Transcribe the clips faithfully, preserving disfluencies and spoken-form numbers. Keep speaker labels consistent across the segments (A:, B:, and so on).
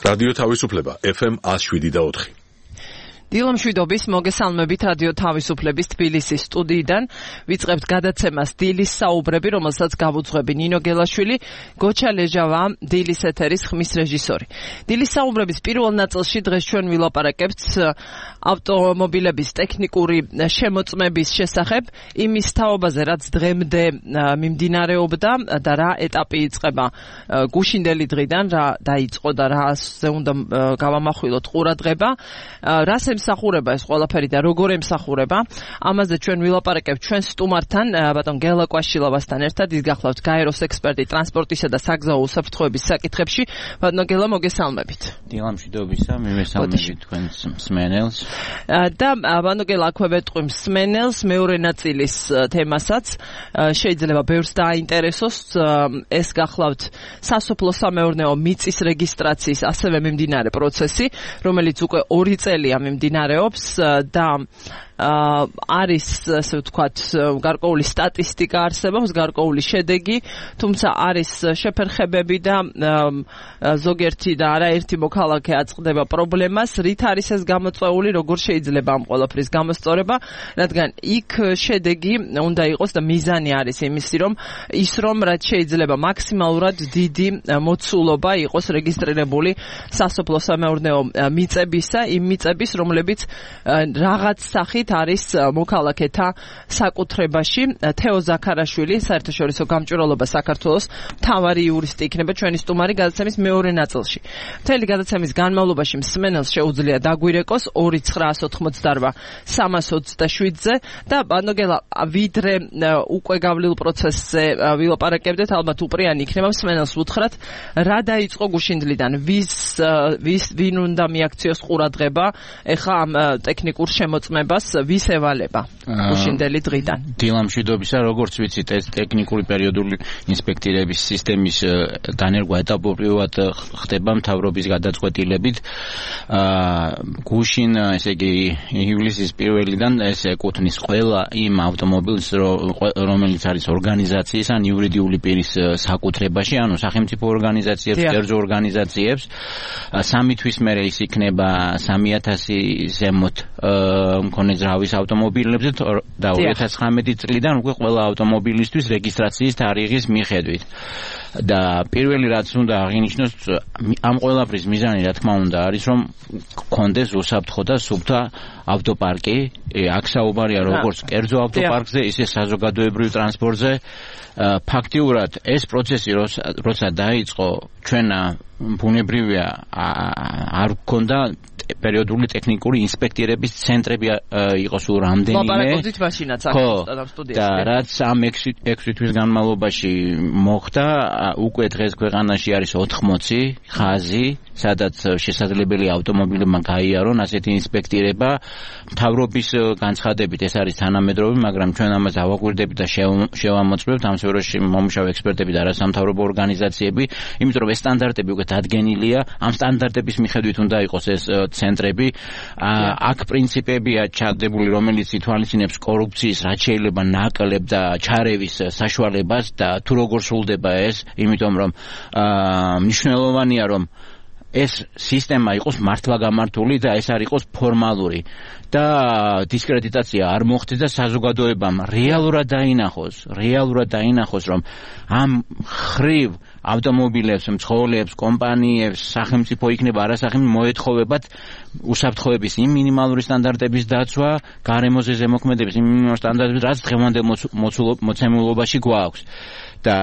A: რადიო თავისუფლება ეფ ემ one oh seven და four.
B: დილამშვიდობის მოგესალმებით რადიო თავისუფლების თბილისის სტუდიიდან ვიწყებთ გადაცემას დილის საუბრები, რომელსაც გავუძღვები ნინო გელაშვილი, გოჩა ლეჟავა, დილის ეთერის ხმის რეჟისორი. დილის საუბრების პირველ ნაწილში დღეს ჩვენ ვილაპარაკებთ ავტომობილების ტექნიკური შემოწმების შესახებ, იმის თაობაზე, რაც დღემდე მიმდინარეობდა და რა ეტაპი იწყება გუშინდელი დღიდან, რა დაიწყო და რაზე უნდა გავამახვილოთ ყურადღება, რას ემსახურება ეს ყველაფერი და როგორ ემსახურება. ამაზე ჩვენ ვილაპარაკებთ ჩვენ სტუმართან, ბატონ გელა კვაშილავასთან ერთად. ის გახლავთ გაეროს ექსპერტი ტრანსპორტისა და საგზაო უსაფრთხოების საკითხებში. ბატონ გელა, მოგესალმებით.
C: დილამშვიდობისა, მივესალმებით თქვენს მსმენელს.
B: და ბატონ გელა, აქვე ვეტყვი მსმენელს მეორე ნაწილის თემასაც. შეიძლება ბევრს დააინტერესოს. ეს გახლავთ სასოფლო-სამეურნეო მიწის რეგისტრაციის ასევე მიმდინარე პროცესი, რომელიც უკვე ორი წელია მიმდინარეობს და არის, ასე ვთქვათ, გარკვეული სტატისტიკა არსებობს, გარკვეული შედეგი, თუმცა არის შეფერხებები და ზოგერთი და არაერთი მოქალაქე აწყდება პრობლემას, რით არის ეს გამოწვეული, როგორ შეიძლება ამ ყველაფრის გამოსწორება, რადგან იქ შედეგი უნდა იყოს და მიზანი არის იმისი, რომ ის რომ რაც შეიძლება მაქსიმალურად დიდი მოცულობა იყოს რეგისტრირებული სასოფლო-სამეურნეო მიწებისა, იმ მიწების, რომლებიც რაღაც სახით არის მოქალაქეთა საკუთრებაში. თეო ზაქარაშვილი, საერთაშორისო გამჭვირვალობა საქართველოს მთავარი იურისტი იქნება ჩვენი სტუმარი გადაცემის მეორე ნაწილში. მთელი გადაცემის განმავლობაში მსმენელს შეუძლია დაგვირეკოს ორი ცხრაას ოთხმოცდაორვა სამას ოცდაშვიდზე და ბატონ გელა, ვიდრე უკვე გავლილ პროცესზე ვილაპარაკებდეთ, ალბათ უპრიანი იქნება მსმენელს უთხრათ, რა დაიწყო გუშინდლიდან, ვის ვის ვინ უნდა მიაქციოს ყურადღება ეხლა ამ ტექნიკურ შემოწმებას, ვის ევალება გუშინდელი დღიდან.
C: დილამშვიდობისა, როგორც ვიცით, ეს ტექნიკური პერიოდული ინსპექტირების სისტემის დანერგვა ეტაპობრივად ხდება მთავრობის გადაწყვეტილებით. გუშინ, ესე იგი, ივლისის პირველიდან ეს ეკუთვნის ყველა იმ ავტომობილს, რომელიც არის ორგანიზაციის ან იურიდიული პირის საკუთრებაში, ანუ სახელმწიფო ორგანიზაციებს, კერძო ორგანიზაციებს. სამი თვის მერე ის იქნება სამი ათასი ზემოთ მქონე ძრავის ავტომობილებზე და ორი ათას ცხრამეტი წლიდან უკვე ყველა ავტომობილისთვის რეგისტრაციის თარიღის მიხედვით. და პირველი რაც უნდა აღინიშნოს, ამ ყველაფრის მიზანი რა თქმა უნდა არის, რომ გქონდეს უსაფრთხო და სუფთა ავტოპარკი. აქ საუბარია როგორც კერძო ავტოპარკზე, ისე საზოგადოებრივ ტრანსპორტზე. ფაქტიურად ეს პროცესი როცა დაიწყო, ჩვენ ბუნებრივია არ გქონდა პერიოდული ტექნიკური ინსპექტირების ცენტრები იყო სულ რამდენიმე.
B: ლაპარაკობდით მაშინაც აქ სტუდიაში.
C: და რაც ამ ექვსი თვის განმავლობაში მოხდა, უკვე დღეს ქვეყანაში არის ოთხმოცი ხაზი, სადაც შესაძლებელი ავტომობილებმა გაიარონ ასეთი ინსპექტირება. მთავრობის განცხადებით ეს არის თანამედროვე, მაგრამ ჩვენ ამას ავაკვირდებით და შევამოწმებთ ამ სფეროში მომუშავე ექსპერტები და არასამთავრობო ორგანიზაციები, იმიტომ რომ ეს სტანდარტები უკვე დადგენილია, ამ სტანდარტების მიხედვით უნდა იყოს ეს ცენტრები. აქ პრინციპებია ჩადებული, რომელიც ითვალისწინებს კორუფციის, რაც შეიძლება ნაკლებ და ჩარევის საშუალებას და თუ როგორ სრულდება ეს, იმიტომ რომ მნიშვნელოვანია, რომ ეს სისტემა იყოს მართლაგამართული და ეს არ იყოს ფორმალური და დისკრედიტაცია არ მოხდეს და საზოგადოებამ რეალურად დაინახოს, რეალურად დაინახოს, რომ ამ ხრივ ავტომობილებს, მცხოვრებლებს, კომპანიებს, სახელმწიფო იქნება არასახელმწიფო მოეთხოვებათ უსაფრთხოების იმ მინიმალური სტანდარტების დაცვა, გარემოზე ზემოქმედების იმ მინიმალური სტანდარტების, რაც დღევანდელ მოცემულობაში გვაქვს. და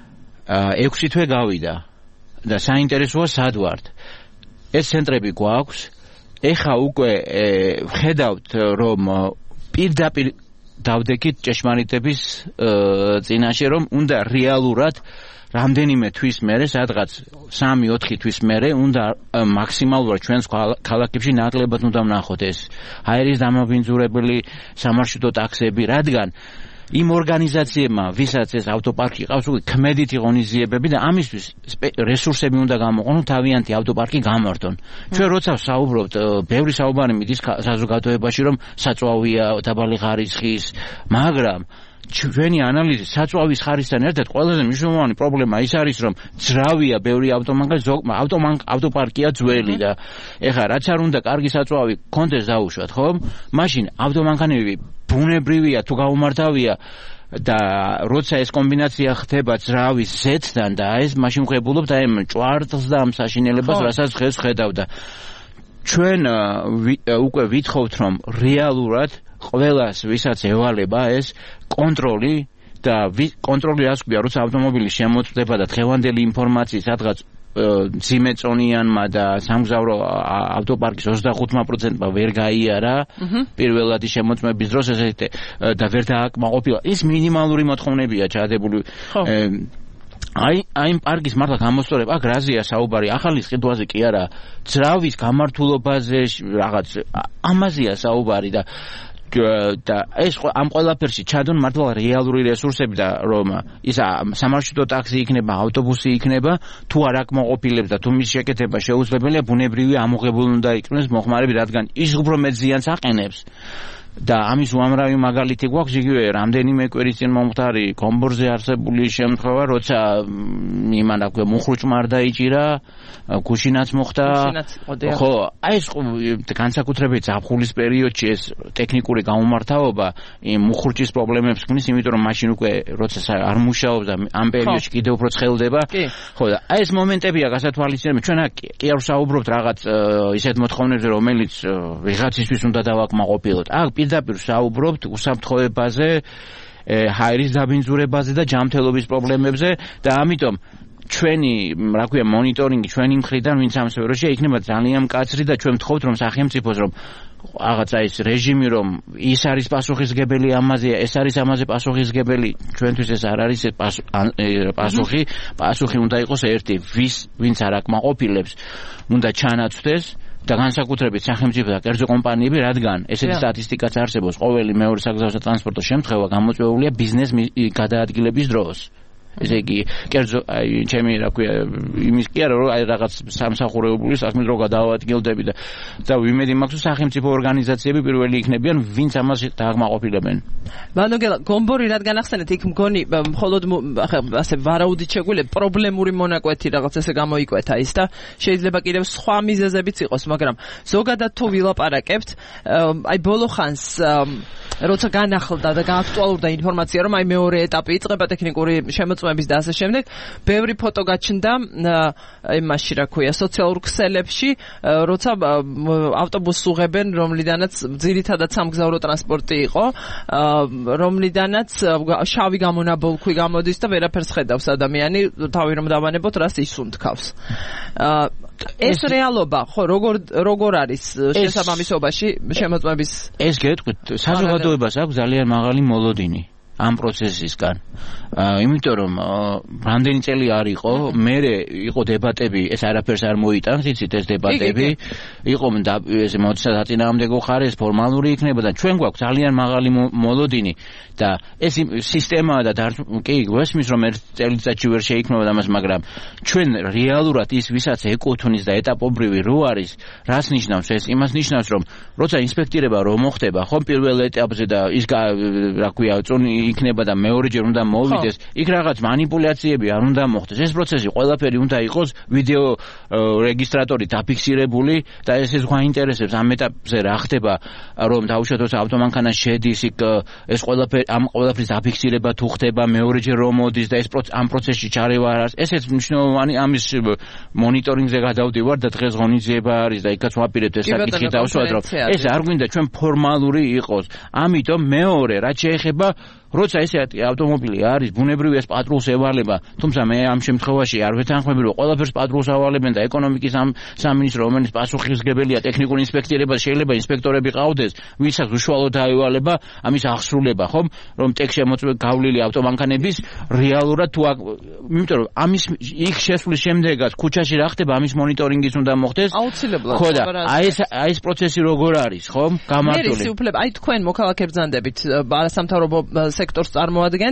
C: ექვსი თვე გავიდა და საინტერესოა სად ვართ. ეს ცენტრები გვაქვს. ეხა უკვე ვხედავთ, რომ პირდაპირ დავდექით ჭეშმარიტების წინაშე, რომ უნდა რეალურად რამდენიმე თვის მერე, სადღაც სამი ოთხი თვის მერე უნდა მაქსიმალურად ჩვენს ქალაქებში ნაკლებად უნდა ვნახოთ ეს აერის დამაბინძურებელი სამარშრუტო ტაქსები, რადგან იმ ორგანიზაციებმა, ვისაც ეს ავტოპარკი ყავს, უკვე ქმედითი ღონისძიებები და ამისთვის რესურსები უნდა გამოყენონ, თავიანთი ავტოპარკი გამართონ. ჩვენ როცა ვსაუბრობთ, ბევრი საუბარი მიდის საზოგადოებაში, რომ საწვავია დაბალი ხარისხის, მაგრამ ჩვენი ანალიზი საწვავის ხარისთან ერთად ყველაზე მნიშვნელოვანი პრობლემა ის არის, რომ ძრავია ბევრი ავტომანქანა, ავტოპარკია ძველი და ეხლა რაც არ უნდა კარგი საწვავი კონდეს დაუშვათ, ხო? მაშინ ავტომანქანები ბუნებრივია თუ გაუმართავია და როცა ეს კომბინაცია ხდება ძრავის ზეთთან და ეს მაშინ ხვებულობთ აი ჭვარტლს და ამ საშინელებას, რასაც დღეს ხედავდა. ჩვენ უკვე ვითხოვთ, რომ რეალურად ყველას ვისაც ევალება ეს კონტროლი და კონტროლი რას ქვია, როცა ავტომობილი შემოწდება და დღევანდელი ინფორმაციით სადღაც ძიმეწონიანმა და სამგზავრო ავტოპარკის ოცდახუთ პროცენტმა ვერ გაიარა პირველადი შემოწმების დროს ესეთი და ვერ დააკმაყოფილა. ის მინიმალური მოთხოვნებია ჩადებული. აი აი პარკის მართლა გამოსწორება აქ რაზეა საუბარი, ახალი სყიდვაზე კი არა, ძრავის გამართულობაზე რაღაც ამაზეა საუბარი და და ეს ამ ყველაფერში ჩადონ მართლა რეალური რესურსები და რომ ის სამარშრუტო ტაქსი იქნება, ავტობუსი იქნება, თუ არ აკმაყოფილებს და თუ მის შეკეთება შეუძლებელია, ბუნებრივი ამოღებული უნდა იქნეს მოხმარები, რადგან ის უფრო მეტ ზიანს აყენებს. და ამის უამრავი მაგალითი გვაქვს, იგივე რამდენიმე კვირის წინ მომხდარი კომბორზე არსებული შემთხვევა, როცა იმან აქვე მუხრუჭმა არ დაიჭირა, გუშინაც მოხდა. ხო, აი ეს განსაკუთრებით ზაფხულის პერიოდში ეს ტექნიკური გაუმართავობა იმ მუხრუჭის პრობლემებს ქმნის, იმიტომ რომ მაშინ უკვე როცა არ მუშაობს და ამ პერიოდში კიდევ უფრო ცხელდება. ხო, და აი ეს მომენტებია გასათვალისწინებელი. ჩვენ კი არ ვსაუბრობთ რაღაც ისეთ მოთხოვნებზე, რომელიც ვიღაცისთვის უნდა დავაკმაყოფილოთ. აქ პირდაპირ საუბრობთ უსაფრთხოებაზე, ჰაერის დაბინძურებაზე და ჯანმრთელობის პრობლემებზე და ამიტომ ჩვენი, რა ქვია, მონიტორინგი ჩვენი მხრიდან, ვინც ამ სფეროში იქნება ძალიან მკაცრი და ჩვენ ვთხოვთ, რომ სახელმწიფოს რომ რაღაცა ის რეჟიმი, რომ ის არის პასუხისგებელი ამაზე, ეს არის ამაზე პასუხისგებელი, ჩვენთვის ეს არ არის პასუხი, პასუხი უნდა იყოს ერთი, ვის ვინც არ აკმაყოფილებს, უნდა ჩანაცვლდეს და განსაკუთრებით სახელმწიფო და კერძო კომპანიები, რადგან ესეთი სტატისტიკაც არსებობს, ყოველი მეორე საგზაო სატრანსპორტო შემთხვევა გამოწვეულია ბიზნეს გადაადგილების დროს. ესე იგი, კერძო, აი, ჩემი, რა ქვია, იმის კი არა, რომ აი რაღაც სამსახურეობრივი საქმის რო გადაავადგილდები და და ვიმედი მაქვს, სახელმწიფო ორგანიზაციები პირველი იქნებიან, ვინც ამას დააკმაყოფილებენ.
B: მანოგელა, გომბორი რადგან ახსენეთ, იქ მგონი მხოლოდ ასე ვარაუდით შეგვიძლია პრობლემური მონაკვეთი რაღაც ესე გამოიკვეთა ის და შეიძლება კიდევ სხვა მიზეზებიც იყოს, მაგრამ ზოგადად თუ ვილაპარაკებთ, აი ბოლო ხანს როცა განახლდა და გააქტუალურდა ინფორმაცია, რომ აი მეორე ეტაპი იწყება ტექნიკური შემოწმების და ასე შემდეგ, ბევრი ფოტო გაჩნდა იმაში, რა ქვია, სოციალურ ქსელებში, როცა ავტობუსს უღებენ, რომლიდანაც ძირითადად სამგზავრო ტრანსპორტი იყო, რომლიდანაც შავი გამონაბოლქვი გამოდის და ვერაფერს ხედავს ადამიანი, თავი რომ დავანებოთ, რას ისუნთქავს. ეს რეალობა, ხო, როგორ როგორ არის შესაბამისობაში შემოწმების?
C: ეს გეტყვით, საზოგადოებას აქვს ძალიან მაღალი მოლოდინი ამ პროცესისგან. იმიტომ რომ რამდენი წელი არ იყო, მერე იყო დებატები, ეს არაფერს არ მოიტანს, იცით ეს დებატები, იყო ეს მოწინააღმდეგო ხარ, ეს ფორმალური იქნება და ჩვენ გვაქვს ძალიან მაღალი მოლოდინი და ეს სისტემა და კი გვესმის რომ ერთ წელიწადში ვერ შეიქმნება ამას, მაგრამ ჩვენ რეალურად ის ვისაც ეკუთვნის და ეტაპობრივი რო არის, რას ნიშნავს ეს? იმას ნიშნავს, რომ როცა ინსპექტირება რო მოხდება, ხო, პირველ ეტაპზე და ის რა ქვია, წონი იქნება და მეორეჯერ უნდა მოვიდეს, იქ რაღაც манипуляციები არ უნდა მოხდეს. ეს პროცესი ყველაფერი უნდა იყოს ვიდეო რეგისტრატორით დაფიქსირებული და ეს ეს გვაინტერესებს ამ ეტაპზე რა ხდება, რომ დაუშვათ ავტომანქანა შედის იქ, ეს ყველაფერი ამ ყველაფრის დაფიქსირება თუ ხდება, მეორეჯერ რომ მოდის და ეს ამ პროცესში ჩარევა არ არის. ესეც მნიშვნელოვანი, ამის მონიტორინგზე გადავდივარ და დღეს ღონისძიება არის და იქაც ვაპირებთ ეს საკითხი დავსვათ, რომ ეს არ გვინდა ჩვენ ფორმალური იყოს. ამიტომ მეორე, რაც შეეხება როცა ესეთი ავტომობილი არის, ბუნებრივია ეს პატრულს ევალება, თუმცა მე ამ შემთხვევაში არ ვეთანხმები, რომ ყველაფერს პატრულს ავალებენ და ეკონომიკის ამ სამინისტრო, რომელიც პასუხისმგებელია ტექნიკურ ინსპექტირებას, შეიძლება ინსპექტორები ყავდეს, ვისაც უშუალოდ დაევალება ამის აღსრულება, ხომ? რომ ტექ შემოწმე გავლილი ავტომანქანების რეალურად თუ იმიტომ რომ ამის იქ შესვლის შემდეგაც ქუჩაში რა ხდება, ამის მონიტორინგიც უნდა მოხდეს.
B: აუცილებლად.
C: ხო და აი ეს აი ეს პროცესი როგორ არის, ხომ? გამართული.
B: მე ისე უფლება, აი თქვენ მოქალაქე ბრძანდებით არასამთავრობო სექტორს წარმოადგენთ,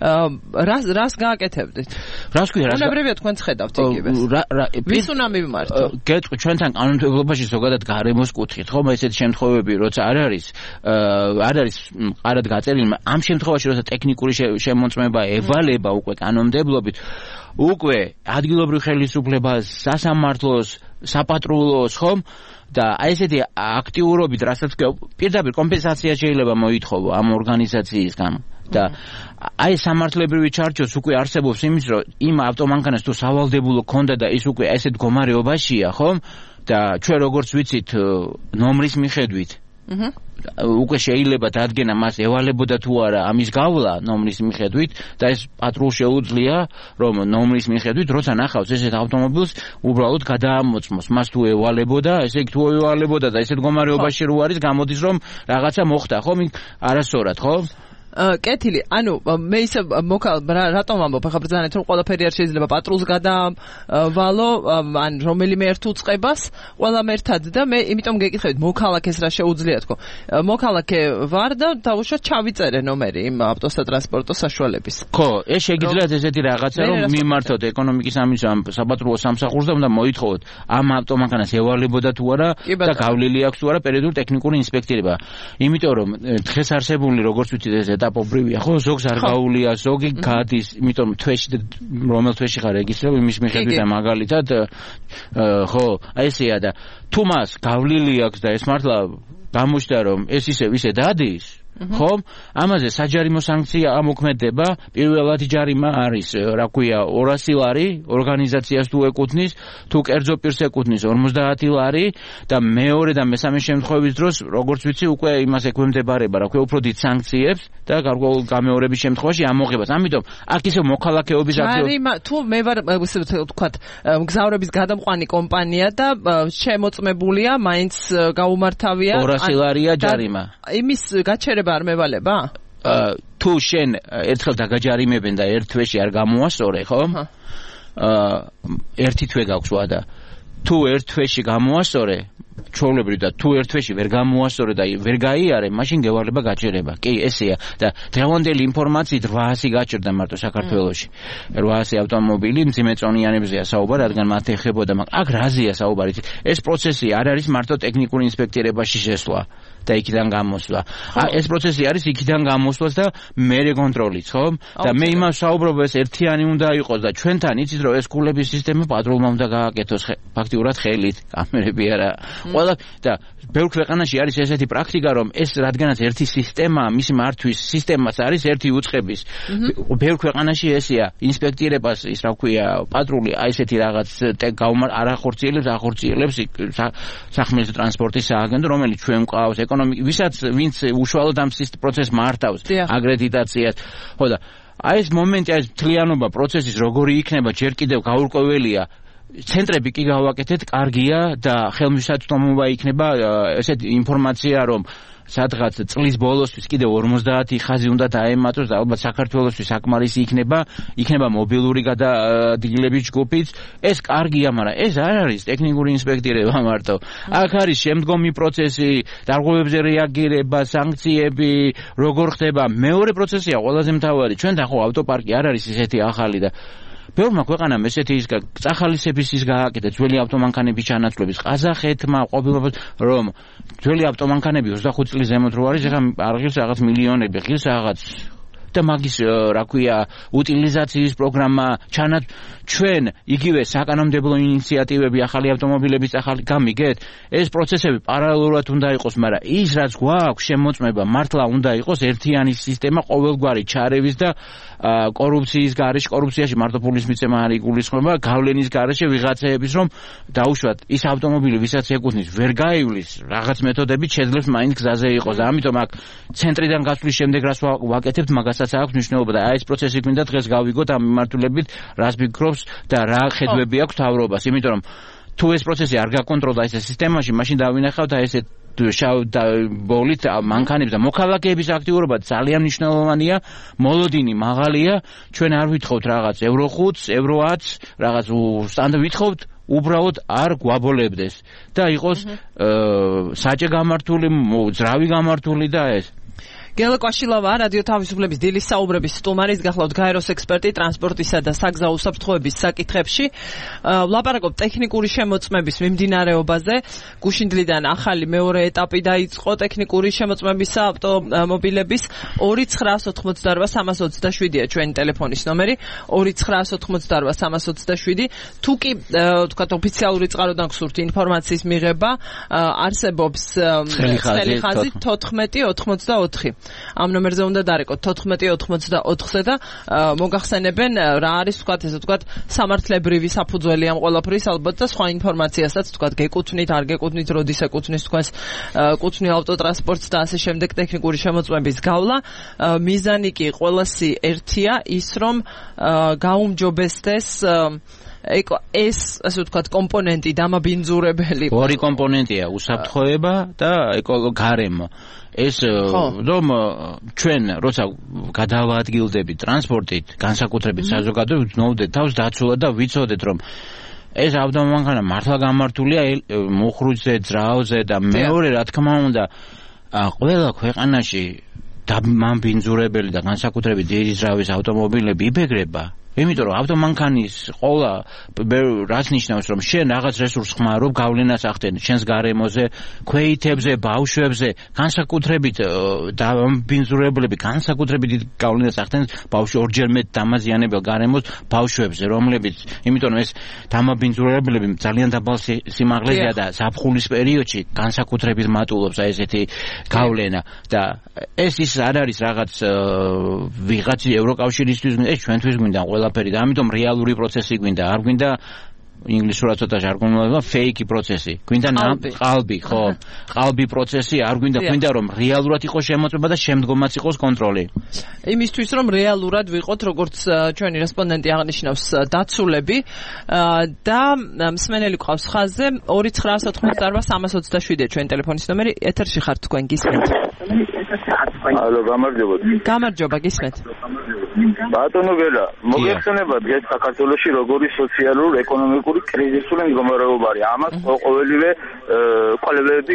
B: რას რას გააკეთებდით?
C: რას ქვია, რას
B: უნებრივია თქვენც ხედავთ იგივეს. ვის უნდა მივმართო?
C: გეტყვი, ჩვენთან კანონმდებლობაში ზოგადად გარემოს კუთხით, ხომ ესეთი შემთხვევები როცა არ არის, არ არის ყარად გაწერილი, ამ შემთხვევაში როცა ტექნიკური შემოწმება ევალება უკვე კანონმდებლობით, უკვე ადგილობრივ ხელისუფლებას, სასამართლოს, საპატრულოს, ხომ? და აი ესეთი აქტიურობით, რასაც პირდაპირ კომპენსაცია შეიძლება მოითხოვო ამ ორგანიზაციისგან და აი სამართლებრივი ჩარჩოც უკვე არსებობს იმის, რომ იმ ავტომანქანას თუ სავალდებულო ქონდა და ის უკვე ესეთ მდგომარეობაშია, ხომ? და ჩვენ როგორც ვიცით, ნომრის მიხედვით აჰა უკვე შეიძლება დადგენა მას ევალებოდა თუ არა ამის გავლა ნომრის მიხედვით და ეს პატრულ შეუძლია რომ ნომრის მიხედვით როცა ნახავს ესეთ ავტომობილს უბრალოდ გადაამოწმოს მას თუ ევალებოდა ესე იგი თუ ევალებოდა და ესეთ მდგომარეობაში რო არის გამოდის რომ რაღაცა მოხდა ხომ არასწორად ხო
B: კეთილი, ანუ მე ისე მოკალ რატომ ამბობ, ახლა ბრძანეთ რომ ყველაფერი არ შეიძლება პატრულს გადავალო, ან რომელიმე ერთ უწყებას, ყველამ ერთად და მე იმიტომ გეკითხებით, მოქალაქეს რა შეუძლია თქო. მოქალაქე ვარ და დავუშვათ ჩავიწერე ნომერი იმ ავტოსატრანსპორტო საშუალების.
C: ხო, ეს შეგიძლიათ ესეთი რაღაცა რომ მიმართოთ ეკონომიკის სამინისტროს ამ საპატრულო სამსახურს და უნდა მოითხოვოთ ამ ავტომანქანას ევალებოდა თუ არა და გავლილი აქვს თუ არა პერიოდული ტექნიკური ინსპექტირება. იმიტომ რომ დღეს არსებული როგორც ვიცით ეს ეტაპობრივია, ხო, ზოგს არ გაუვლია, ზოგი გადის, იმიტომ თვეში რომელ თვეში ხარ რეგისტრირებული, იმის მიხედვით მაგალითად, ხო, აი ესეა და თუ მას გავლილი აქვს და ეს მართლა გამოჩნდა რომ ეს ისე ისე დადის, ხომ? ამაზე საჯარიმო სანქცია ამოქმედება, პირველად ჯარიმა არის, რა ქვია, ორასი ლარი ორგანიზაციას თუ ეკუთვნის, თუ კერძო პირს ეკუთვნის ორმოცდაათი ლარი და მეორე და მესამე შემთხვევის დროს, როგორც ვიცი, უკვე იმას ექვემდებარება, რა ქვია, უფრო დიდ სანქციებს და გარკვეულ გამეორების შემთხვევაში ამოღებას. ამიტომ აქ ისე მოქალაქეობის
B: აქტიობა თუ მე ვარ, ისე ვთქვათ, მგზავრების გადამყვანი კომპანია და შემოწმებულია, მაინც გაუმართავია
C: ორასი ლარია ჯარიმა.
B: იმის გაჩერება არ მევალება?
C: თუ შენ ერთხელ დაგაჯარიმებენ და ერთ თვეში არ გამოასწორე, ხო? აა ერთი თვე გაქვს ვადა. თუ ერთ თვეში გამოასწორე, ჩვეულებრივ და თუ ერთ თვეში ვერ გამოასწორე და ვერ გაიარე, მაშინ გევალება გაჩერება. კი, ესეა და დღევანდელი ინფორმაციით რვაასი გაჩერდა მარტო საქართველოში. რვაასი ავტომობილი მძიმეწონიანებზეა საუბარი, რადგან მათ ეხებოდა, მაგრამ აქ რაზეა საუბარი? ეს პროცესი არ არის მარტო ტექნიკურ ინსპექტირებაში შესვლა და იქიდან გამოსვლა. ეს პროცესი არის იქიდან გამოსვლას და მერე კონტროლიც, ხო? და მე იმას საუბრობ, ეს ერთიანი უნდა იყოს და ჩვენთან იცით რომ ეს კულების სისტემა პატრულმა უნდა გააკეთოს ფაქტიურად ხელით, კამერები არა. ყველა და ბევრ ქვეყანაში არის ესეთი პრაქტიკა, რომ ეს რადგანაც ერთი სისტემა, მისი მართვის სისტემაც არის ერთი უწყების. ბევრ ქვეყანაში ესეა, ინსპექტირებას ის რა ქვია, პატრული აი ესეთი რაღაც გაუმარ არ ახორციელებს, ახორციელებს სახმელეთო ტრანსპორტის სააგენტო, რომელიც ჩვენ ყავს ეკონომიკა, ვისაც ვინც უშუალოდ ამ პროცესს მართავს, აკრედიტაციას. ხო და აი ეს მომენტი, აი ეს მთლიანობა პროცესის როგორი იქნება, ჯერ კიდევ გაურკვეველია. ცენტრები კი გავაკეთეთ, კარგია და ხელმისაწვდომობა იქნება ესეთ ინფორმაცია, რომ სადღაც წლის ბოლოსთვის კიდევ ორმოცდაათი ხაზი უნდა დაემატოს და ალბათ საქართველოსთვის საკმარისი იქნება, იქნება მობილური გადაადგილების ჯგუფიც. ეს კარგია, მაგრამ ეს არ არის ტექნიკური ინსპექტირება მარტო. აქ არის შემდგომი პროცესი, დარღვევებზე რეაგირება, სანქციები, როგორ ხდება. მეორე პროცესია ყველაზე მთავარი. ჩვენთან ხო ავტოპარკი არ არის ისეთი ახალი და ბევრმა ქვეყანამ ესეთი ის წახალისების ის გააკეთა ძველი ავტომანქანების ჩანაცვლების. ყაზახეთმა ყოფილიყო რომ ძველი ავტომანქანები ოცდახუთი წლის ზემოთ რო არის, ეხლა არღილს რაღაც მილიონები, ღირს რაღაც და მაგის რა ქვია უტილიზაციის პროგრამა ჩანა ჩვენ იგივე საკანონმდებლო ინიციატივები ახალი ავტომობილების ახალი გამიგეთ ეს პროცესები პარალელურად უნდა იყოს, მაგრამ ის რაც გვაქვს შემოწმება მართლა უნდა იყოს ერთიანი სისტემა ყოველგვარი ჩარევის და კორუფციის გარეშე, კორუფციაში მარტო ფულის მიცემა არ იგულისხმება, გავლენის გარეშე ვიღაცეების რომ დაუშვათ ის ავტომობილი ვისაც ეკუთვნის ვერ გაივლის რაღაც მეთოდებით შეძლებს მაინც გზაზე იყოს და ამიტომ აქ ცენტრიდან გასვლის შემდეგ რას ვაკეთებთ მაგასაც აქვს მნიშვნელობა და აი ეს პროცესი გვინდა დღეს გავიგოთ ამ მიმართულებით რას ფიქრობს და რა ხედვები აქვს თავრობას, იმიტომ რომ თუ ეს პროცესი არ გაკონტროლდა ეს სისტემაში, მაშინ დავინახავთ აი ესეთ შავ და ბოლით მანქანებს და მოქალაქეების აქტიურობა ძალიან მნიშვნელოვანია, მოლოდინი მაღალია, ჩვენ არ ვითხოვთ რაღაც ევრო ხუთს, ევრო ათს, რაღაც სტანდარტ ვითხოვთ უბრალოდ არ გვაბოლებდეს და იყოს საჭე გამართული, ძრავი გამართული და ეს
B: გელა კვაშილავა, რადიო თავისუფლების დილის საუბრების სტუმარის გახლავთ გაეროს ექსპერტი ტრანსპორტისა და საგზაო უსაფრთხოების საკითხებში. ვლაპარაკობ ტექნიკური შემოწმების მიმდინარეობაზე. გუშინდლიდან ახალი მეორე ეტაპი დაიწყო ტექნიკური შემოწმების ავტომობილების ორი ცხრაას ოთხმოცდაორვა სამას ოცდაშვიდია ჩვენი ტელეფონის ნომერი ორი ცხრაას ოთხმოცდაორვა სამას ოცდაშვიდი. თუ კი თქვათ ოფიციალური წყაროდან გსურთ ინფორმაციის მიღება, არსებობს ცხელი ხაზი თოთხმეტი ოთხმოცდაოთხი. ამ ნომერზე უნდა დარეკოთ თოთხმეტი ოთხმოცდაოთხზე და მოგახსენებენ რა არის თქვათ ესე თქვათ სამართლებრივი საფუძველი ამ ყველაფრის ალბათ და სხვა ინფორმაციასაც თქვათ გეკუთვნით არ გეკუთვნით როდის ეკუთვნის თქვას კუთვნილ ავტოტრანსპორტს და ასე შემდეგ ტექნიკური შემოწმების გავლა. მიზანი კი ყველასი ერთია ის რომ გაუმჯობესდეს ეს ასე ვთქვათ კომპონენტი დამაბინძურებელი.
C: ორი კომპონენტია უსაფრთხოება და გარემო. ეს რომ ჩვენ როცა გადავადგილდებით ტრანსპორტით, განსაკუთრებით საზოგადოებრივ ვზნოვდეთ თავს დაცულად და ვიცოდეთ რომ ეს ავტომანქანა მართლა გამართულია მუხრუჭზე, ძრავზე და მეორე რა თქმა უნდა ყველა ქვეყანაში დამაბინძურებელი და განსაკუთრებით დიდი ძრავის ავტომობილები იბეგრება. იმიტომ რომ ავტომანქანის ყოლა რაც ნიშნავს რომ შენ რაღაც რესურსს ხმარობ გავლენას ახდენ შენს გარემოზე, ქვეითებზე, ბავშვებზე, განსაკუთრებით დამბინძურებლები განსაკუთრებით გავლენას ახდენ ბავშვ ორჯერ მეტ დამაზიანებელ გარემოს ბავშვებზე, რომლებიც იმიტომ რომ ეს დამაბინძურებლები ძალიან დაბალ სიმაღლეზეა და ზაფხულის პერიოდში განსაკუთრებით მატულობს აი ესეთი გავლენა და ეს ის არ არის რაღაც ვიღაც ევროკავშირისთვის ეს ჩვენთვის გვინდა ყველაფერი და ამიტომ რეალური პროცესი გვინდა არ გვინდა ინგლისურად ცოტა ჟარგონულად ფეიკი პროცესი გვინდა ყალბი ხო ყალბი პროცესი არ გვინდა გვინდა რომ რეალურად იყოს შემოწმება და შემდგომაც იყოს კონტროლი
B: იმისთვის რომ რეალურად ვიყოთ როგორც ჩვენი რესპონდენტი აღნიშნავს დაცულები და მსმენელი ყავს ხაზზე ორი ცხრაას ოთხმოცდაორვა სამას ოცდაშვიდია ჩვენი ტელეფონის ნომერი ეთერში ხართ თქვენ გისმენთ
D: ალო გამარჯობა
B: გამარჯობა გისმენთ
D: ბატონო გელა მოგეხსენებათ ეს საქართველოში როგორი სოციალურ-ეკონომიკური კრიზისული მდგომარეობა არის ამას ყოველივე კვალებები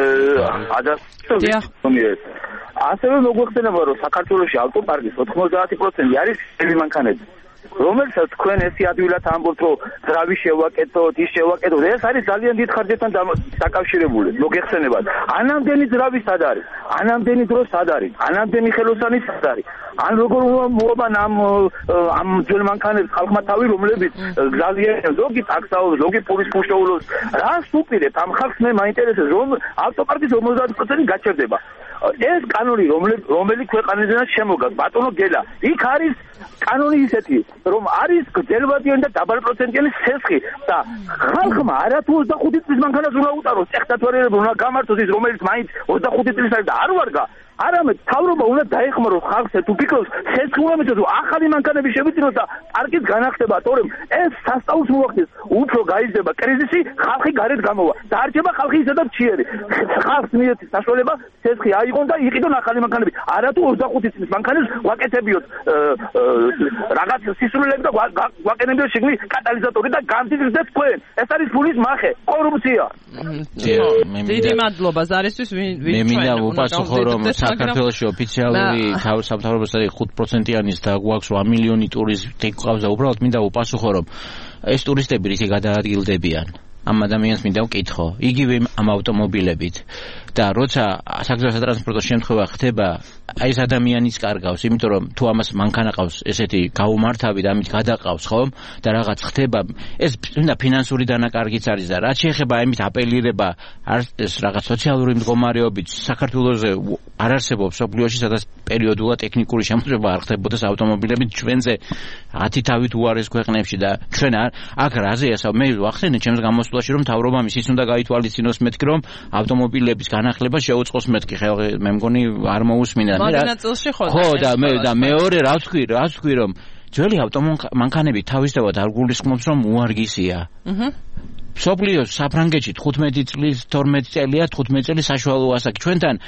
D: ადასტურებს ასევე მოგეხსენება რომ საქართველოში ავტოპარკის ოთხმოცდაათი პროცენტი არის ძველი მანქანები რომელსაც თქვენ ესე ადვილად ამბობთ რომ ძრავი შევაკეთოთ ის შევაკეთოთ ეს არის ძალიან დიდ ხარჯებთან დაკავშირებული მოგეხსენებათ ანამდენი ძრავი სად არის ანამდენი დრო სად არის ანამდენი ხელოსანი სად არის ან როგორ მოაბან ამ ამ ძველ მანქანებს ხალხმა თავი რომლებიც გზაზე ზოგი ტაქსაობს ზოგი პურის ფუშოულობს რას უპირებთ ამ ხალხს მე მაინტერესებს რომ ავტოპარკის ორმოცდაათი პროცენტი გაჩერდება ეს კანონი რომელი ქვეყანიდან შემოგას ბატონო გელა იქ არის კანონი ისეთი რომ არის გრძელვადიანი და დაბალპროცენტიანი სესხი და ხალხმა არათუ ოცდახუთი წლის მანქანას უნდა უტაროს ეხტათვარიერება უნდა გამართოს ის რომელიც მაინც ოცდახუთი წლის არის და არ ვარგა არამედ თავრობა უნდა დაეხმაროს ხალხს თუ ფიქრობს სესხი უნდა მიწოს ახალი მანქანები შევიწინოს და პარკის განახდება თორემ ეს სასწაულს მოახდენს უფრო გაიზრდება კრიზისი ხალხი გარეთ გამოვა და არჩება ხალხი ისედაც ჩიერი ხალხს მიეცეს საშუალება სესხი აიღონ და იყიდონ ახალი მანქანები არათუ ოცდახუთი წლის მანქანებს ვაკეთებიოთ რაღაც სისრულეები და ვაკეთებიოთ შიგნით კატალიზატორი და გამძიძდეს თქვენ ეს არის ფულის მახე კორუფცია
B: დიდი მადლობა ზარისთვის ვინ
C: მე მინდა უპასუხო რომ საქართველოში ოფიციალური სამთავრობოსთან ხუთ პროცენტიანის და გვაქვს რვა მილიონი ტურისტი გვყავს და უბრალოდ მინდა უპასუხო რომ ეს ტურისტები რითი გადაადგილდებიან ამ ადამიანს მინდა ვკითხო იგივე ამ ავტომობილებით და როცა საგზაო სატრანსპორტო შემთხვევა ხდება აი ეს ადამიანიც კარგავს იმიტომ რომ თუ ამას მანქანა ყავს ესეთი გაუმართავი და ამით გადაყავს ხო და რაღაც ხდება ეს უნდა ფინანსური დანაკარგიც არის და რაც შეეხება ამით აპელირება ეს რაღაც სოციალური მდგომარეობით საქართველოზე არ არსებობს სოფლიოში სადაც პერიოდულად ტექნიკური შემოწმება არ ხდებოდეს ავტომობილებით ჩვენზე ათი თავით უარეს ქვეყნებში და ჩვენ აქ რაზე ასავ მე ვახსენე ჩემს გამოსვლაში რომ თავრობამ ისიც უნდა გაითვალისწინოს მეთქი რომ ავტომობილების განახლება შეუწყოს მეთქი ხელში მე მგონი არ მოусმინა ხო და მე და მეორე რა ვთქვი რა ვთქვი რომ ძველი ავტომანქანები თავისთავად არ გულისხმობს რომ უარგისია აჰა სოფლიოს საფრანგეთში თხუთმეტი წლის თორმეტი წელია თხუთმეტი წელი საშუალო ასაკი ჩვენთან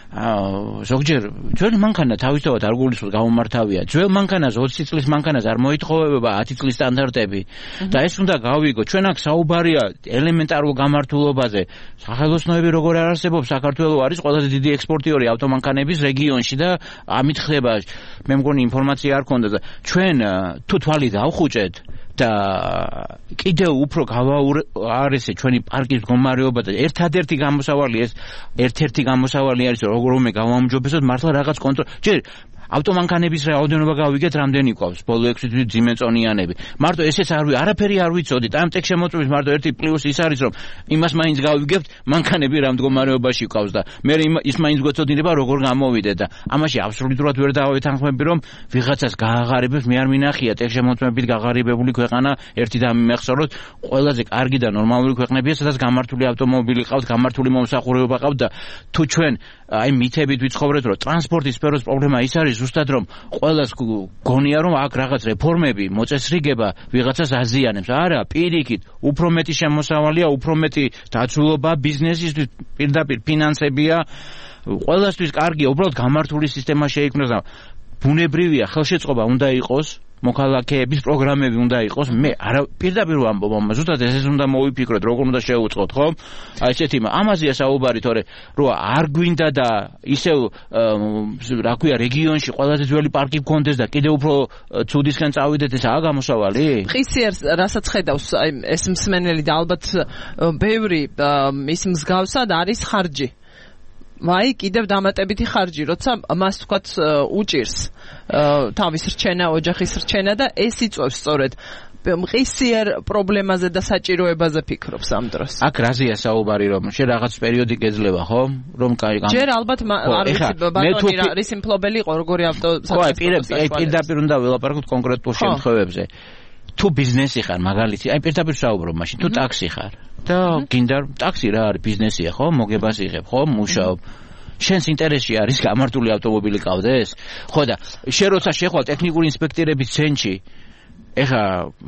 C: ზოგჯერ ძველი მანქანა თავისთავად არ გულისხმობს გამომართავია. ძველ მანქანას ოცი წლის მანქანას არ მოითხოვება ათი წლის სტანდარტები და ეს უნდა გავიგო. ჩვენ აქ საუბარია ელემენტარულ გამართულობაზე. სახელოსნოები როგორ არ არსებობს, საქართველოს არის ყველაზე დიდი ექსპორტიორი ავტომანქანების რეგიონში და ამით ხდება. მე მგონი ინფორმაცია არ ქონდა და ჩვენ თუ თვალი დავხუჭეთ და კიდევ უფრო გავაარესე ჩვენი პარკის მდგომარეობა და ერთადერთი გამოსავალი ეს ერთ-ერთი გამოსავალი არის რომ რომე გავამჯობესოთ მართლა რაღაც კონტროლ ჯერ ავტომანქანების რაოდენობა გავიგეთ რამდენი ყავს ბოლო ექვსი თვის ძიმეწონიანები მარტო ესეც არ ვი არაფერი არ ვიცოდით ამ ტექ შემოწმების მარტო ერთი პლუსი ის არის რომ იმას მაინც გავიგებთ მანქანები რა მდგომარეობაში ყავს და მე ის მაინც გვეწოდინება როგორ გამოვიდეთ და ამაში აბსოლუტურად ვერ დავეთანხმები რომ ვიღაცას გააღარიბებს მე არ მინახია ტექ შემოწმებით გააღარიბებული ქვეყანა ერთი და მეხსოვროთ ყველაზე კარგი და ნორმალური ქვეყნებია სადაც გამართული ავტომობილი ყავთ გამართული მომსახურება ყავთ და თუ ჩვენ აი მითებით ვიცხოვრეთ რომ ტრანსპორტის სფეროს პრობლემა ის არის ზუსტად რომ ყველას გონია რომ აქ რაღაც რეფორმები მოწესრიგება ვიღაცას აზიანებს არა პირიქით უფრო მეტი შემოსავალია უფრო მეტი დაცულობა ბიზნესისთვის პირდაპირ ფინანსებია ყველასთვის კარგია უბრალოდ გამართული სისტემა შეიქმნას და ბუნებრივია ხელშეწყობა უნდა იყოს მოქალაქეების პროგრამები უნდა იყოს მე არა პირდაპირ ვამბობ ამას ზუსტად ეს უნდა მოვიფიქროთ როგორ უნდა შევუწყოთ ხო აი ესეთი ამაზეა საუბარი თორე რომ არ გვინდა და ისევ რა ქვია რეგიონში ყველაზე ძველი პარკი გქონდეს და კიდევ უფრო ცუდისკენ წავიდეთ ესაა გამოსავალი
B: ხისიერს რასაც ხედავს აი ეს მსმენელი და ალბათ ბევრი ის მსგავსად არის ხარჯი ვაი კიდევ დამატებითი ხარჯი როცა მას თქვათ უჭირს თავის რჩენა ოჯახის რჩენა და ეს იწვევს სწორედ მყისიერ პრობლემაზე და საჭიროებაზე ფიქრობს ამ დროს
C: აქ რაზეა საუბარი რომ შე რაღაც პერიოდი გეძლება ხო რომ კაი
B: ჯერ ალბათ არ ვიცი ბატონი რა რის იმფლობელი იყო როგორი ავტო
C: ხო აი პირდაპირ უნდა ველაპარაკოთ კონკრეტულ შემთხვევებზე თუ ბიზნესი ხარ მაგალითი აი პირდაპირ საუბრობ მაშინ თუ ტაქსი ხარ და გინდა ტაქსი რა არის ბიზნესია ხო მოგებას იღებ ხო მუშაობ შენს ინტერესში არის გამართული ავტომობილი ყავდეს ხო და შენ როცა შეხვალ ტექნიკური ინსპექტორების ცენტრში ეხა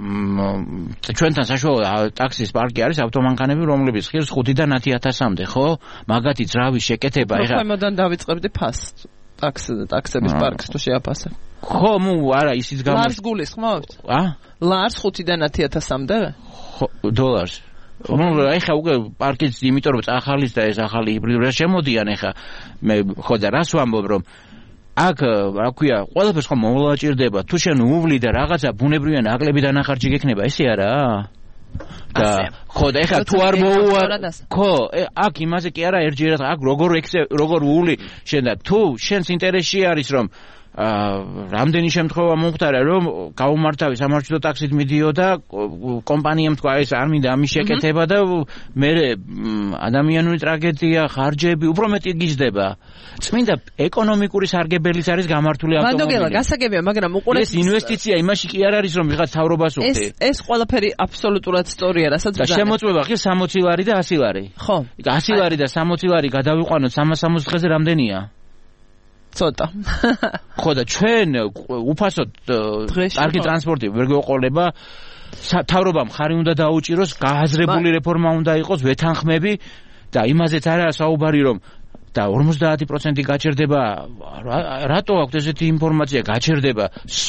C: ჩვენთან საშუალო ტაქსის პარკი არის ავტომანქანები რომლებიც ხილს ხუთიდან ათი ათასამდე ხო მაგათი ძრავი შეკეთება
B: ეხა ხემოდან დავიწყებდი ფასს ტაქსი და ტაქსების პარკს თუ შეაფასებ
C: ხო მუ არა ისიც გამო
B: ლარს გულისხმობთ
C: ა
B: ლარს ხუთიდან ათი ათასამდე
C: ხო დოლარს ну ეხა უკვე პარკიც იმიტომ რომ ახალის და ეს ახალი ჰიბრიდური შემოდიან ეხა მე ხო და რას ვამბობ რომ აქ რა ქვია ყველაფერს ხომ მოვაჭირდება თუ შენ უვლი და რაღაცა ბუნებრივია ნაკლები დანახარჯი გექნება ესე არა და ხო და ეხა თუ არ მოუარ ხო აქ იმაზე კი არა ერთჯერად აქ როგორ როგორ უვლი შენ და თუ შენს ინტერესში არის რომ რამდენი შემთხვევა მომხდარა რომ გავუმართავი სამარჯვედო ტაქსით მიდიოდა კომპანიამ თქვა ეს არ მინდა ამის შეკეთება და მე ადამიანური ტრაგედია ხარჯები უფრო მეტი გიждდება წმინდა ეკონომიკური სარგებელიც არის გამართული ავტომობილი
B: მანდოგელა გასაგებია მაგრამ უყურეთ
C: ეს ინვესტიცია იმაში კი არ არის რომ ვიღაც თავრობას უხდი
B: ეს ეს ყველაფერი აბსოლუტურად სწორია რასაც
C: და შემოწმება ხი სამოცი ლარი და ასი ლარი
B: ხო
C: ასი ლარი და სამოცი ლარი გადავიყვანოთ სამას სამოცი დღეზე რამდენია
B: ცოტა
C: ხო და ჩვენ უფასოდ პარკი ტრანსპორტი ვერ გვეყოლება თავრობამ ხარი უნდა დაუჭიროს გააზრებული რეფორმა უნდა იყოს ვეთანხმები და იმაზეც არა საუბარი რომ და ორმოცდაათი პროცენტი გაჩერდება რატო აქვს ესეთი ინფორმაცია გაჩერდება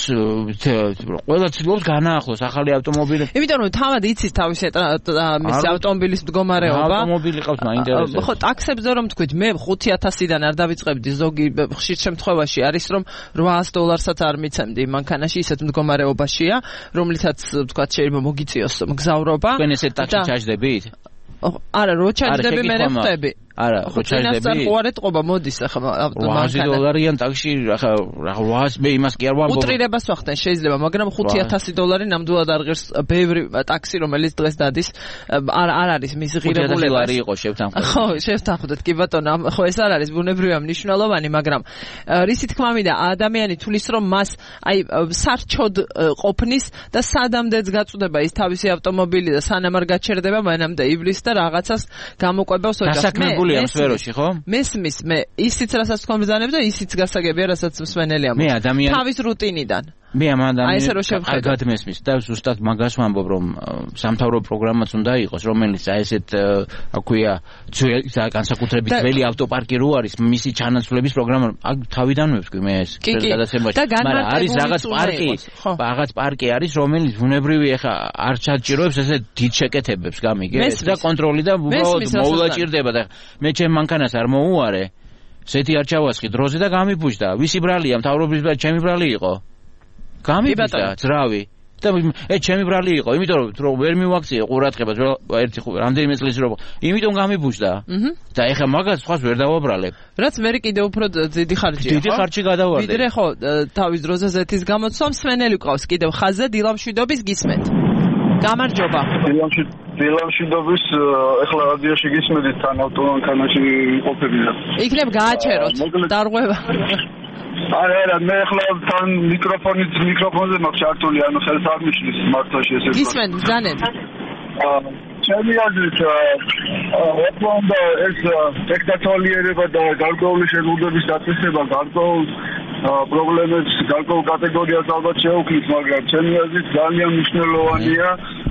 C: ყველა ცდილობს განაახლოს ახალი ავტომობილი
B: იმიტომ რომ თავად იცის თავისი მისი ავტომობილის მდგომარეობა
C: ავტომობილი ყავს მაინტერესებს
B: ხო ტაქსებზე რომ თქვით მე ხუთი ათასიდან არ დავიწყებდი ზოგი ხშირ შემთხვევაში არის რომ რვაას დოლარსაც არ მიცემდი მანქანაში ისეთ მდგომარეობაშია რომლითაც თქვა შეიძლება მოგიწიოს მგზავრობა
C: თქვენ ესე ტაქსი ჩაჯდებით
B: არა რო ჩაჯდები მე ხტები
C: არა ხო ჩაჯდები
B: ხო არ ეთყობა მოდის ახლა
C: ავტომანქანა დოლარიან ტაქსი ახლა რვაას მე იმას კი არ ვამბობ
B: უტრირებას ვახდენ შეიძლება მაგრამ ხუთი ათასი დოლარი ნამდვილად არ ღირს ბევრი ტაქსი რომელიც დღეს დადის არ არ არის მის ღირებულება
C: დოლარი იყო შევთანხმდით
B: ხო შევთანხმდით კი ბატონო ხო ეს არ არის ბუნებრივია მნიშვნელოვანი მაგრამ რისი თქმა მინდა ადამიანი თulis რომ მას აი სარჩოდ ყოფნის და სადამდეც გაწუდება ის თავისი ავტომობილი და სანამ არ გაჩერდება მანამდე იბლის და რაღაცას გამოყვებავს ოჯახს
C: ამ სფეროში ხო?
B: მესმის მე ისიც რასაც თქვენ ბრძანებ და ისიც გასაგებია რასაც მსმენელი ამბობს.
C: მე ადამიანი
B: თავის რუტინიდან.
C: მე ამ ადამიანს კარგად მესმის და ზუსტად მაგას ვამბობ რომ სამთავრობო პროგრამაც უნდა იყოს რომელიც აი ესეთ აქვია განსაკუთრებით ძველი ავტოპარკი რო არის მისი ჩანაცვლების პროგრამა თავიდანვე ვთქვი მე ეს გადაცემაში მაგრამ არის რაღაც პარკი რაღაც პარკი არის რომელიც ბუნებრივი ეხა არ ჩაჭიროებს ესე დიდ შეკეთებებს გამიგე და კონტროლი და უბრალოდ მოვლა ჭირდება და მე ჩემ მანქანას არ მოუარე სეთი არ ჩავასხი დროზე და გამიბუჯდა ვისი ბრალია მთავრობის ბრალი ჩემი ბრალი იყო გამიბუჯდა ძრავი და ე ჩემი ბრალი იყო იმიტომ რომ ვერ მივაქციე ყურადღებას ერთი რამდენიმე წლის რო იმიტომ გამიბუჯდა და ეხა მაგას სხვას ვერ დავაბრალებ
B: რაც მე კიდევ უფრო დიდი ხარჯია
C: დიდი ხარჯი გადავარდე
B: ვიდრე ხო თავის დროზე ზეთის გამოცვამ სვენელი ყავს კიდევ ხაზზე დილამშვიდობის გისმენთ გამარჯობა
E: დილამშვიდობის ეხლა რადიოში გისმენთ თან ავტომანქანაში ყოფილი
B: იქნებ გააჩეროთ დარღვევა
E: არა არა მე ახლა თან მიკროფონით მიკროფონზე მაქვს ჩართული ანუ ხელს არ მიშლის მართლაში ესე
B: გისმენთ ბრძანეთ
E: ჩემი აზრით ოპლანდა ეს ტექნოლოგიებია და გარკვეული შეგუldების დაწესება გარკვეულ პრობლემებს გარკვეულ კატეგორიას ალბათ შეუქმნის მაგრამ ჩემი აზრით ძალიან მნიშვნელოვანია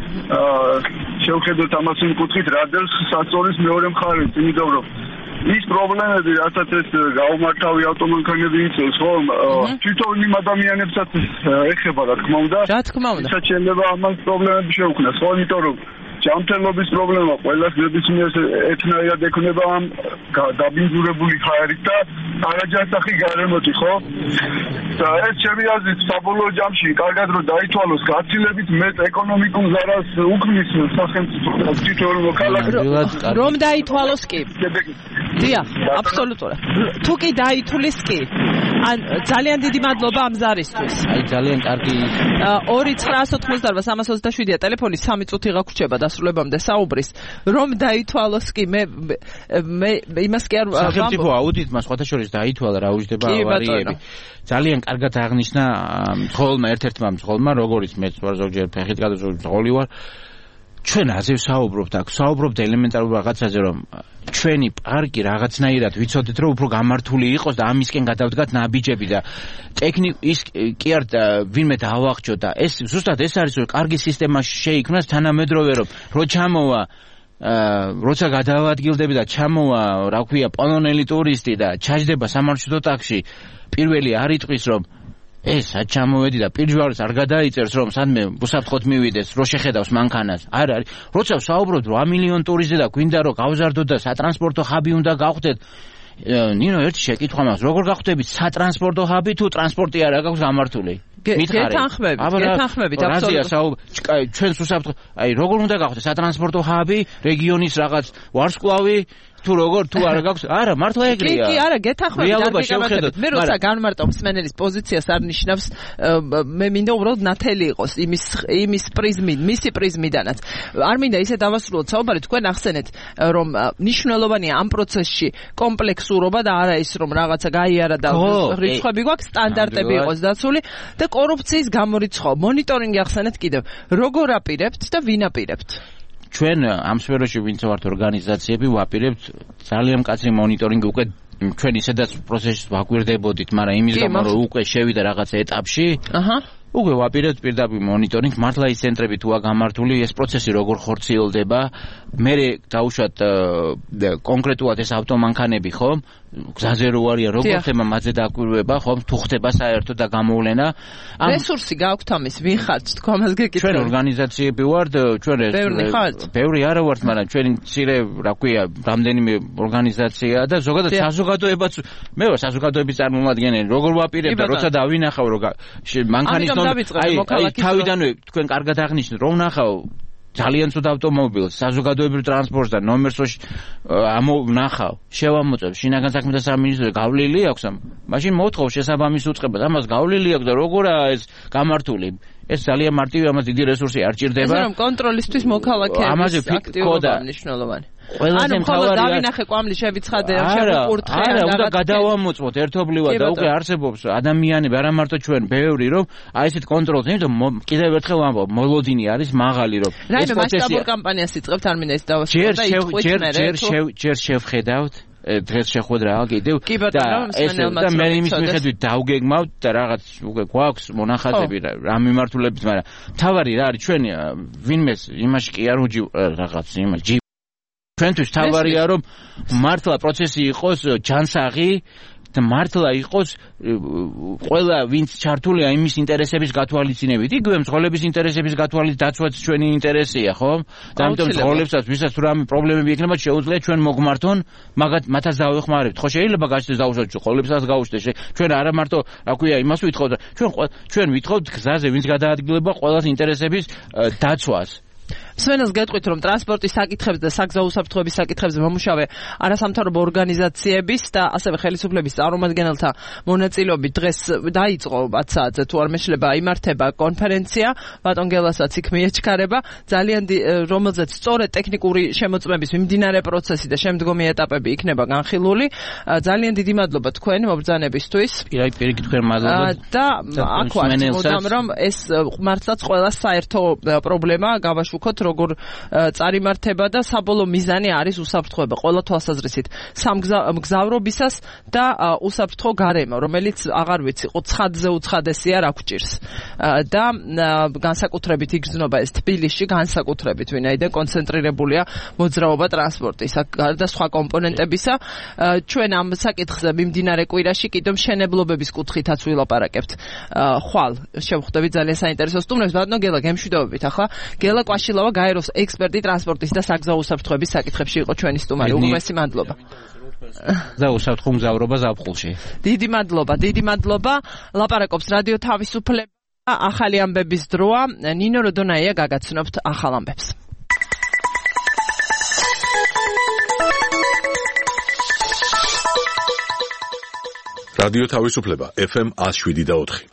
E: შევხედოთ ამას იმ კუთხით რადელს საწოლის მეორე მხარეს იმიტომ რომ ის პრობლემები რასაც ეს გაუმართავი ავტომანქანები იწევს ხომ თვითონ იმ ადამიანებსაც ეხება რა თქმა უნდა
B: რა თქმა უნდა
E: ისაც შეიძლება ამას პრობლემები შეუქმნას ხო იმიტომ რომ ჯანმრთელობის პრობლემა ყველას ნებისმიერ ეთნაირად ექნება ამ დაბინძურებული ხარით და არაჯანსაღი გარემოთი ხო და ეს ჩემი აზრით საბოლოო ჯამში კარგად რომ დაითვალოს გაცილებით მეტ ეკონომიკურ ზარალს უქმნის სახელმწიფო თითოეულ მოქალაქეს
B: რომ დაითვალოს კი დიახ აბსოლუტურად თუ კი დაითulis კი ან ძალიან დიდი მადლობა ამ ზარისთვის
C: აი ძალიან კარგი
B: ორი ცხრაასი ოცდაოთხი სამას ოცდაშვიდია ტელეფონი სამი წუთი გაგვრჩება დასრულებამდე საუბრის რომ დაითვალოს კი მე მე იმას კი არ
C: სახელმწიფო აუდიტმა სხვათა შორის დაითვალა რა უჯდება ავარიები ძალიან კარგად აღნიშნა მხოლმა ერთ-ერთმა მხოლმა როგორც მეც ვარ ზოგჯერ ფეხით გადაზრდილი ვარ ჩვენ აზე ვსაუბრობთ აქ ვსაუბრობთ ელემენტარულ რაღაცაზე რომ ჩვენი პარკი რაღაცნაირად ვიცოდეთ რომ უფრო გამართული იყოს და ამისკენ გადავდგათ ნაბიჯები და ტექნიკ ის კი არ ვინმე დაავახჭო და ეს ზუსტად ეს არის რომ კარგი სისტემა შეიქმნას თანამედროვე რომ რო ჩამოვა როცა გადავადგილდები და ჩამოვა რა ქვია პოლონელი ტურისტი და ჩაჯდება სამარშრუტო ტაქსში პირველი არ იტყვის რომ ეს რაც ჩამოვედი და პირჯვარს არ გადაიწერს რომ სადმე უსაფრთხოდ მივიდეს რო შეხედავს მანქანას არ არის როცა ვსაუბრობთ რომ მილიონი ტურისტი და გვინდა რომ გავზარდოთ და სატრანსპორტო ხაბი უნდა გავხდეთ ნინო ერთი შეკითხვა მაქვს როგორ გავხდებით სატრანსპორტო ხაბი თუ ტრანსპორტი არ აქვს გამართული
B: გეთანხმებით გეთანხმებით აბსოლუტურად
C: ჩვენს უსაფრთხო აი როგორ უნდა გავხდეთ სატრანსპორტო ხაბი რეგიონის რაღაც ვარსკვლავი თუ როგორ თუ არ გაქვს არა მართლა ეგრეა
B: კი კი არა გეთანხმებით მე როცა განმარტავ მსმენელის პოზიციას არ ნიშნავს მე მინდა უბრალოდ ნათელი იყოს იმის იმის პრიზმით მისი პრიზმიდანაც არ მინდა ისე დავასრულოთ საუბარი თქვენ ახსენეთ რომ მნიშვნელოვანია ამ პროცესში კომპლექსურობა და არა ის რომ რაღაცა გაიარა და რიცხვები გვაქვს სტანდარტები იყოს დაცული და კორუფციის გამორიცხვა მონიტორინგი ახსენეთ კიდევ როგორ აპირებთ და ვინ აპირებთ
C: ჩვენ ამ სფეროში ვინც ვართ ორგანიზაციები ვაპირებთ ძალიან მკაცრი მონიტორინგი უკვე ჩვენ ისედაც პროცესში ვაკვირდებოდით მაგრამ იმის გამო რომ უკვე შევიდა რაღაც ეტაპში აჰა უკვე ვაპირებთ პირდაპირ მონიტორინგს მართლა ის ცენტრები თუ აგამართული ეს პროცესი როგორ ხორციელდება მე დავუშვათ კონკრეტულად ეს ავტომანქანები ხო გზაზე რო არიან როგორ ხდება მათზე დაკვირვება ხო თუ ხდება საერთოდ და გამოვლენა
B: რესურსი გაქვთ ამის ვინ ხართ თქვა ამას გეკითხეთ
C: ჩვენ ორგანიზაციები ვართ ჩვენ ეს ბევრი არა ვართ მაგრამ ჩვენი მცირე რა ქვია რამდენიმე ორგანიზაცია და ზოგადად საზოგადოებაც მე ვარ საზოგადოების წარმომადგენელი როგორ ვაპირებ და როცა დავინახავ რომ მანქანის აი თავიდანვე თქვენ კარგად აღნიშნეთ რომ ნახავ ძალიან ცუდ ავტომობილს საზოგადოებრივ ტრანსპორტს და ნომერს ამონახავ შევამოწევ შინაგან საქმეთა სამინისტრო გავლილი აქვს ამ მაშინ მოთხოვ შესაბამის უწყებას ამას გავლილი აქვს და როგორაა ეს გამართული ეს ძალიან მარტივი ამას დიდი რესურსი არ ჭირდება
B: ეს რომ კონტროლისთვის მოქალაქეების აქტიურობა მნიშვნელოვანი
C: ყველაზე მთავარია
B: დავინახე კვამლი შევიცხადე შევყურთხე
C: არა უნდა გადავამოწმოთ ერთობლივად და უკვე არსებობს ადამიანები არა მარტო ჩვენ ბევრი რომ აი ესეთ კონტროლს იმიტომ კიდევ ერთხელ ვამბობ მოლოდინი არის მაღალი რომ
B: ეს პროცესი მასშტაბურ კამპანიას იწყებთ არ მინდა ეს დავასრულო და იტყვით მე
C: ჯერ ჯერ ჯერ შევხედავთ დღეს შეხვედრა კიდევ
B: და
C: ეს და მე იმის მიხედვით დავგეგმავთ და რაღაც უკვე გვაქვს მონახაზები რა მიმართულებით, მაგრამ თავარი რა არის ჩვენ ვინმეს იმაში კი არ უჯი რაღაც იმაში ჩვენთვის თავარია რომ მართლა პროცესი იყოს ჯანსაღი და მართლა იყოს ყველა ვინც ჩართულია იმის ინტერესების გათვალისწინებით. იგივე მძღოლების ინტერესების გათვალის დაცვაც ჩვენი ინტერესია, ხო? და ამიტომ მძღოლებსაც ვისაც თუ რამე პრობლემები იქნება შეუძლია ჩვენ მოგმართონ, მაგათ მათაც დავეხმარებთ. ხო შეიძლება გაშდეს დაუშვათ მძღოლებსაც გაუშვდეს. ჩვენ არა მარტო, რა ქვია, იმას ვითხოვთ, ჩვენ ჩვენ ვითხოვთ გზაზე ვინც გადაადგილება ყველას ინტერესების დაცვას.
B: სვენელს გეტყვით რომ ტრანსპორტის საკითხებზე და საგზაო უსაფრთხოების საკითხებზე მომუშავე არასამთავრობო ორგანიზაციების და ასევე ხელისუფლების წარმომადგენელთა მონაწილეობით დღეს დაიწყო ათ საათზე თუ არ მეშლება იმართება კონფერენცია ბატონ გელასაც იქ მიეჩქარება ძალიან რომელზეც სწორედ ტექნიკური შემოწმების მიმდინარე პროცესი და შემდგომი ეტაპები იქნება განხილული. ძალიან დიდი მადლობა თქვენ მობრძანებისთვის.
C: პირიქით თქვენ მადლობა.
B: და აქ ვართ მოდამ რომ ეს მართლაც ყველა საერთო პრობლემა გავაშუქოთ როგორ წარიმართება და საბოლოო მიზანი არის უსაფრთხოება ყველა თვალსაზრისით სამგზავრობისას და უსაფრთხო გარემო რომელიც აღარ ვიცი ყო ცხადზე უცხადესია რა გვჭირს და განსაკუთრებით იგრძნობა ეს თბილისში განსაკუთრებით ვინაიდან კონცენტრირებულია მოძრაობა ტრანსპორტის და სხვა კომპონენტებისა ჩვენ ამ საკითხზე მიმდინარე კვირაში კიდევ მშენებლობების კუთხითაც ვილაპარაკებთ ხვალ შევხვდებით ძალიან საინტერესო სტუმრებს ბატონო გელა გემშვიდობებით ახლა გელა კვაშილავა გაეროს ექსპერტი ტრანსპორტის და საგზაო უსაფრთხოების საკითხებში იყო ჩვენი სტუმარი. უღმესი მადლობა.
C: და უსაფრთხო მგზავრობა ზაფხულში.
B: დიდი მადლობა, დიდი მადლობა. ლაპარაკობს რადიო თავისუფლება. ახალი ამბების დროა. ნინო როდონაია გაგაცნობთ ახალ ამბებს.
A: რადიო თავისუფლება ეფ ემ one oh seven და four.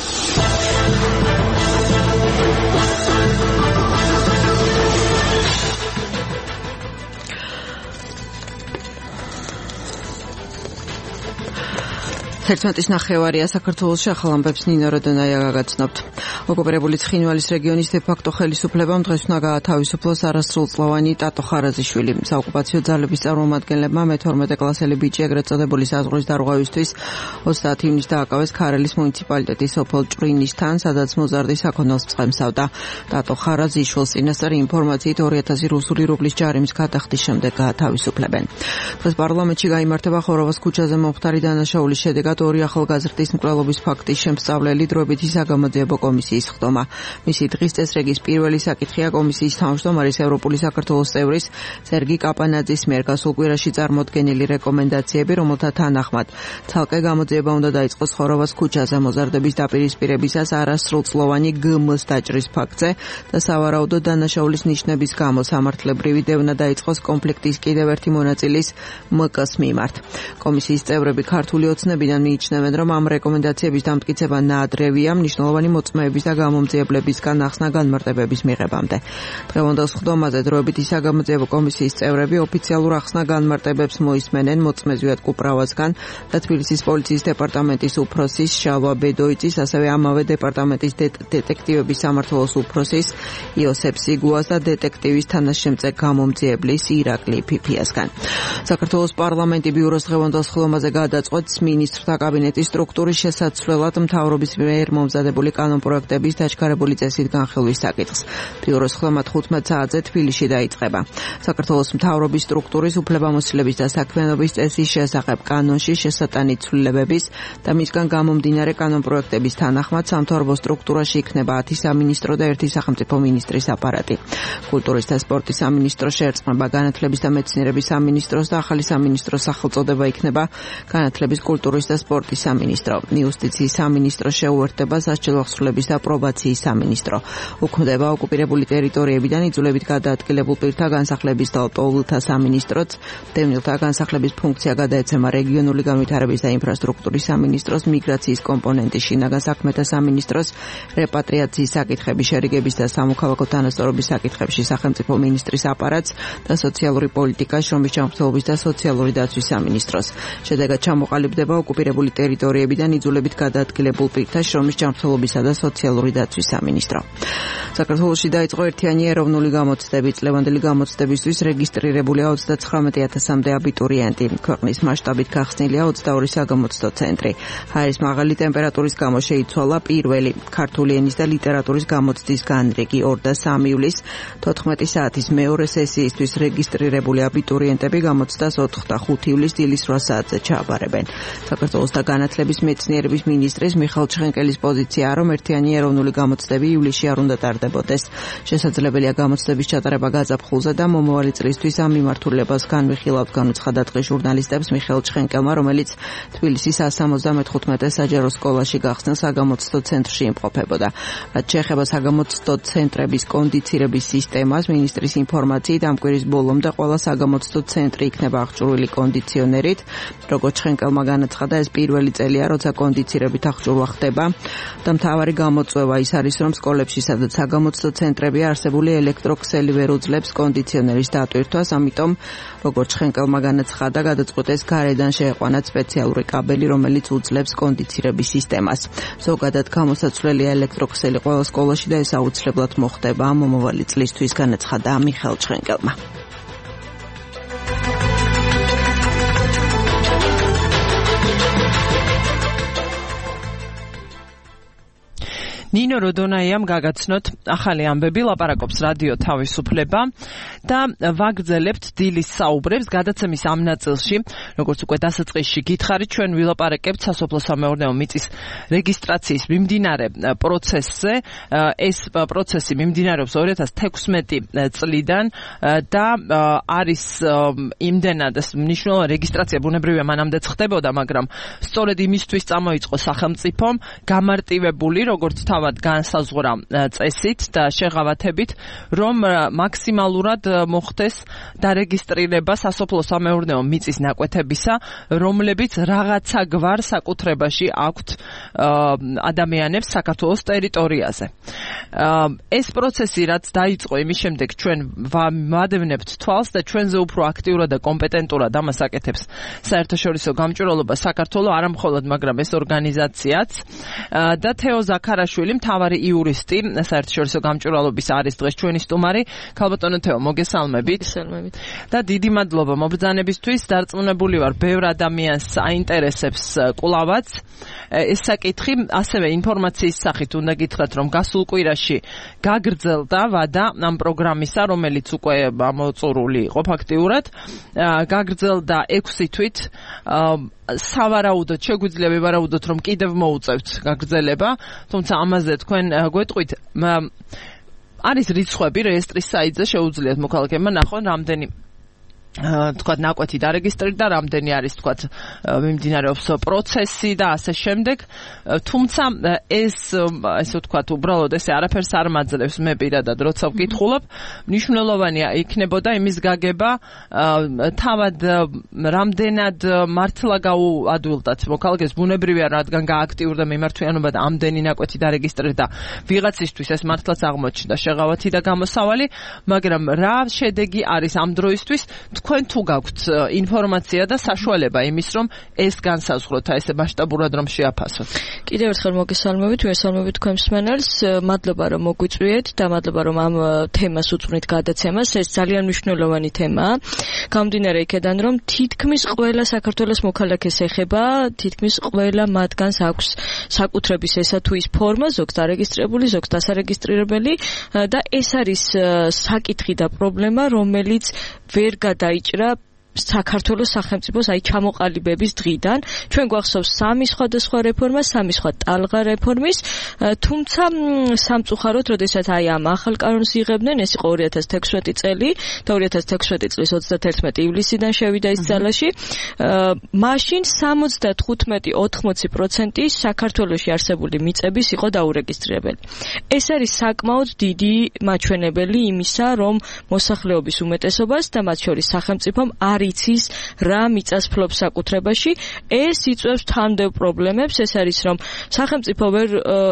F: თერთმეტის ნახევარია საქართველოში ახალ ამბებს ნინო როდონაია გაგაცნობთ. ოკუპირებული ცხინვალის რეგიონის დე-ფაქტო ხელისუფლებამ დღეს უნდა გაათავისუფლოს არასრულწლოვანი ტატო ხარაზიშვილი. საოკუპაციო ძალების წარმომადგენლებმა მეთორმეტე კლასელი ბიჭი ეგრეთ წოდებული საზღვრის დარღვევისთვის ოცდაათი ივნისს დააკავეს ქარელის მუნიციპალიტეტის სოფელ ჭვრინისთან, სადაც მოზარდი საქონელს წემსავდა. ტატო ხარაზიშვილს წინასწარი ინფორმაციით ორი ათასი რუსული რუბლის ჯარიმის გადახდის შემდეგ გაათავისუფლებენ. დღეს პარლამენტში გაიმართება ხოროვას ქუჩაზე მომხდარი დანაშაულის შედეგად ორი ახალგაზრდის მკვლელობის ფაქტის შემსწავლელი დროებითი საგამოძიებო კომისიის ხდომა. მისი დღის წესრიგის პირველი საკითხია კომისიის თავმჯდომარის ევროპული საქართველოს წევრის სერგი კაპანაძის მიერ გასულ კვირაში წარმოდგენილი რეკომენდაციები, რომელთა თანახმად ცალკე გამოძიება უნდა დაიწყოს ხოროვას ქუჩაზე მოზარდების დაპირისპირებისას არასრულწლოვანი გმ-ს დაჭრის ფაქტზე და სავარაუდო დანაშაულის ნიშნების გამო სამართლებრივი დევნა დაიწყოს კონფლიქტის კიდევ ერთი მონაწილის მკ-ს მიმართ. კომისიის წევრები ქართული ოცნებიდან მიიჩნევენ, რომ ამ რეკომენდაციების დამტკიცება ნაადრევია მნიშვნელოვანი მოწმეების და გამომძიებლებისგან ახსნა განმარტებების მიღებამდე. დღევანდელ ხდომაზე დროებითი საგამოძიებო კომისიის წევრები ოფიციალურ ახსნა განმარტებებს მოისმენენ მოწმე კუპრავასგან და თბილისის პოლიციის დეპარტამენტის უფროსის შალვა ბედოიძის, ასევე ამავე დეპარტამენტის დეტექტივების სამმართველოს უფროსის იოსებ სიგუას და დეტექტივის თანაშემწე გამომძიებლის ირაკლი ფიფიასგან. საქართველოს პარლამენტი ბიუროს დღევანდელ ხდომაზე გადაწყვეტს მინისტრთა კაბინეტის სტრუქტურის შესაცვლელად მთავრობის მიერ მომზადებული კანონპროექტების დაჩქარებული წესით განხილვის საკითხს. ბიუროს ხდომა თხუთმეტ საათზე თბილისში დაიწყება. საქართველოს მთავრობის სტრუქტურის უფლებამოსილების და საქმიანობის წესის შესახებ კანონში შესატანით ცვლილებების და მისგან გამომდინარე კანონპროექტების თანახმად სამთავრობო სტრუქტურაში იქნება ათი სამინისტრო და ერთი სახელმწიფო მინისტრის აპარატი. კულტურის და სპორტის სამინისტრო შეერწყმება განათლების და მეცნიერების სამინისტროს და ახალი სამინისტროს სახელწოდება იქნება განათლების, კულტურის და სპორტის სამინისტრო. იუსტიციის სამინისტრო შეუერთდება სასჯელო აღსრულების და პრობაციის სამინისტრო. უქმდება ოკუპირებული ტერიტორიებიდან იძულებით გადაადგილებულ პირთა განსახლების და პოლთა სამინისტროც. დევნილთა განსახლების ფუნქცია გადაეცემა რეგიონული განვითარების და ინფრასტრუქტურის სამინისტროს, მიგრაციის კომპონენტის შინაგან საქმეთა სამინისტროს, რეპატრიაციის საკითხების შერიგების და სამოქალაქო თანასწორობის საკითხებში სახელმწიფო მინისტრის აპარატს და სოციალური პოლიტიკა, შრომის ჯანმრთელობის და სოციალური დაცვის სამინისტროს. შედეგად ჩამოყალიბდება ოკუპირებული ოკუპირებული ტერიტორიებიდან იძულებით გადაადგილებულ პირთა შრომის ჯანმრთელობისა და სოციალური დაცვის სამინისტრო. საქართველოში დაიწყო ერთიანი ეროვნული გამოცდები. წლევანდელი გამოცდებისთვის რეგისტრირებულია ოცდაცხრამეტი ათასამდე აბიტურიენტი. ქვეყნის მასშტაბით გახსნილია ოცდაორი საგამოცდო ცენტრი. ჰაერის მაღალი ტემპერატურის გამო შეიცვალა პირველი ქართული ენის და ლიტერატურის გამოცდის განრიგი ორ და სამი ივლისს თოთხმეტი საათის მეორე სესიისთვის რეგისტრირებული აბიტურიენტები გამოცდას ოთხ და ხუთი ივლისს დილის რვა საათზე ჩააბარებენ. საქართველოს და განათლების მეცნიერების მინისტრის მიხეილ ჩხენკელის პოზიციაა, რომ ერთიანი ეროვნული გამოცდები ივლისში არ უნდა ტარდებოდეს. შესაძლებელია გამოცდების ჩატარება გაზაფხულზე და მომავალი წლისთვის ამ მიმართულებას განვიხილავთ, განუცხადა დღეს ჟურნალისტებს მიხეილ ჩხენკელმა, რომელიც თბილისის ას სამოცდამოთხუთმეტე საჯარო სკოლაში გახსნილ საგამოცდო ცენტრში იმყოფებოდა. რაც შეეხება საგამოცდო ცენტრების კონდიცირების სისტემას, მინისტრის ინფორმაციით ამ კვირის ბოლომდე ყველა საგამოცდო ცენტრი იქნება აღჭურვილი კონდიციონერით. როგორც ჩხენკელმა განაცხადა, ეს პირველი წელია, როცა კონდიცირებით აღჭურვა ხდება და მთავარი გამოწვევა ის არის, რომ სკოლებში, სადაც საგამოცდო ცენტრებია არსებული, ელექტროქსელი ვერ უძლებს კონდიციონერის დატვირთვას, ამიტომ როგორც ჩხენკელმა განაცხადა, გადაწყვეტეს გარედან შეეყვანათ სპეციალური კაბელი, რომელიც უძლებს კონდიცირების სისტემას. ზოგადად გამოსაცვლელია ელექტროქსელი ყველა სკოლაში და ეს აუცილებლად მოხდება მომავალი წლისთვის, განაცხადა მიხეილ ჩხენკელმა.
B: ნინო როდონაიამ გაგაცნოთ ახალი ამბები, ლაპარაკობს რადიო თავისუფლება და ვაგრძელებთ დილის საუბრებს გადაცემის ამ ნაწილში, როგორც უკვე დასაწყისში გითხარით, ჩვენ ვილაპარაკებთ სასოფლო-სამეურნეო მიწის რეგისტრაციის მიმდინარე პროცესზე. ეს პროცესი მიმდინარეობს ორი ათას თექვსმეტი წლიდან და არის იმდენად მნიშვნელოვანი რეგისტრაცია ბუნებრივია მანამდეც ხდებოდა, მაგრამ სწორედ იმისთვის წამოიწყო სახელმწიფომ გამარტივებული, როგორც თავად განსაზღვრა წესით და შეღავათებით, რომ მაქსიმალურად მოხდეს დარეგისტრირება სასოფლო-სამეურნეო მიწის ნაკვეთებისა, რომლებიც რაღაცა გვარ საკუთრებაში აქვთ ადამიანებს საქართველოს ტერიტორიაზე. ეს პროცესი რაც დაიწყო, იმის შემდეგ ჩვენ ვადევნებთ თვალს და ჩვენზე უფრო აქტიურად და კომპეტენტურად ამას აკეთებს საერთაშორისო გამჭვირვალობა საქართველოს, არა მხოლოდ, მაგრამ ეს ორგანიზაციაც და თეო ზაქარაშვილი, მთავარი იურისტი საერთაშორისო გამჭვირვალობის არის დღეს ჩვენი სტუმარი. ქალბატონო თეო, მოგესალმებით.
G: მოგესალმებით.
B: და დიდი მადლობა მობრძანებისთვის. დარწმუნებული ვარ, ბევრ ადამიანს აინტერესებს კვლავაც ეს საკითხი, ასევე ინფორმაციის სახით უნდა გითხრათ, რომ გასულ კვირაში გაგრძელდა ვადა ამ პროგრამისა, რომელიც უკვე ამოწურული იყო ფაქტიურად. გაგრძელდა ექვსი თვით. სავარაუდოდ შეგვიძლია ვივარაუდოთ, რომ კიდევ მოუწევთ გაგრძელება, თუმცა ამაზე თქვენ გვეტყვით. არის რიცხვები რეესტრის საიტზე, შეუძლიათ მოქალაქეებმა ნახონ, რამდენი თქვათ ნაკვეთი დარეგისტრირდა, რამდენი არის თქვათ მიმდინარეობს პროცესი და ასე შემდეგ. თუმცა ეს ესე ვთქვათ, უბრალოდ ესე არაფერს არ მაძლევს, მე პირადად როცა ვკითხულობ, მნიშვნელოვანია იქნებოდა იმის გაგება, თავად რამდენად მართლა გაუადვილდათ მოქალაქეს, ბუნებრივია, რადგან გააქტიურდა მიმართვიანობა და ამდენი ნაკვეთი დარეგისტრირდა ვიღაცისთვის, ეს მართლაც აღმოჩნდა შეღავათი და გამოსავალი, მაგრამ რა შედეგი არის ამ დროისთვის? თქვენ თუ გაქვთ ინფორმაცია და საშუალება იმის, რომ ეს განსაზღვროთ, აი ესე მასშტაბურად რომ შეაფასოთ.
G: კიდევ ერთხელ მოგესალმებით, მოგესალმებით თქვენ მსმენელს. მადლობა რომ მოგვიწვიეთ და მადლობა რომ ამ თემას უძღვნით გადაცემას. ეს ძალიან მნიშვნელოვანი თემაა. გამომდინარე იქედან, რომ თითქმის ყველა საქართველოს მოქალაქეს ეხება, თითქმის ყველა მათგანს აქვს საკუთრების ესა თუ ის ფორმა, ზოგს დარეგისტრირებული, ზოგს დასარეგისტრირებელი და ეს არის საკითხი და პრობლემა, რომელიც ვერ გადაიჭრა საქართველოს სახელმწიფოს აი ჩამოყალიბების დღიდან. ჩვენ გვახსოვს სამი სხვადასხვა რეფორმა, სამი სხვა ტალღა რეფორმის, თუმცა სამწუხაროდ, როდესაც აი ამ ახალ კანონს იღებდნენ, ეს იყო ორი ათას თექვსმეტი წელი და ორი ათას თექვსმეტი წლის ოცდათერთმეტი ივლისიდან შევიდა ის ძალაში. მაშინ სამოცდათხუთმეტი ოთხმოცი პროცენტი საქართველოში არსებული მიწების იყო დაურეგისტრირებელი. ეს არის საკმაოდ დიდი მაჩვენებელი იმისა, რომ მოსახლეობის უმეტესობას და მათ შორის სახელმწიფომ არ იცის რა მიწას ფლობს საკუთრებაში. ეს იწვევს თანმდევ პრობლემებს. ეს არის, რომ სახელმწიფო ვერ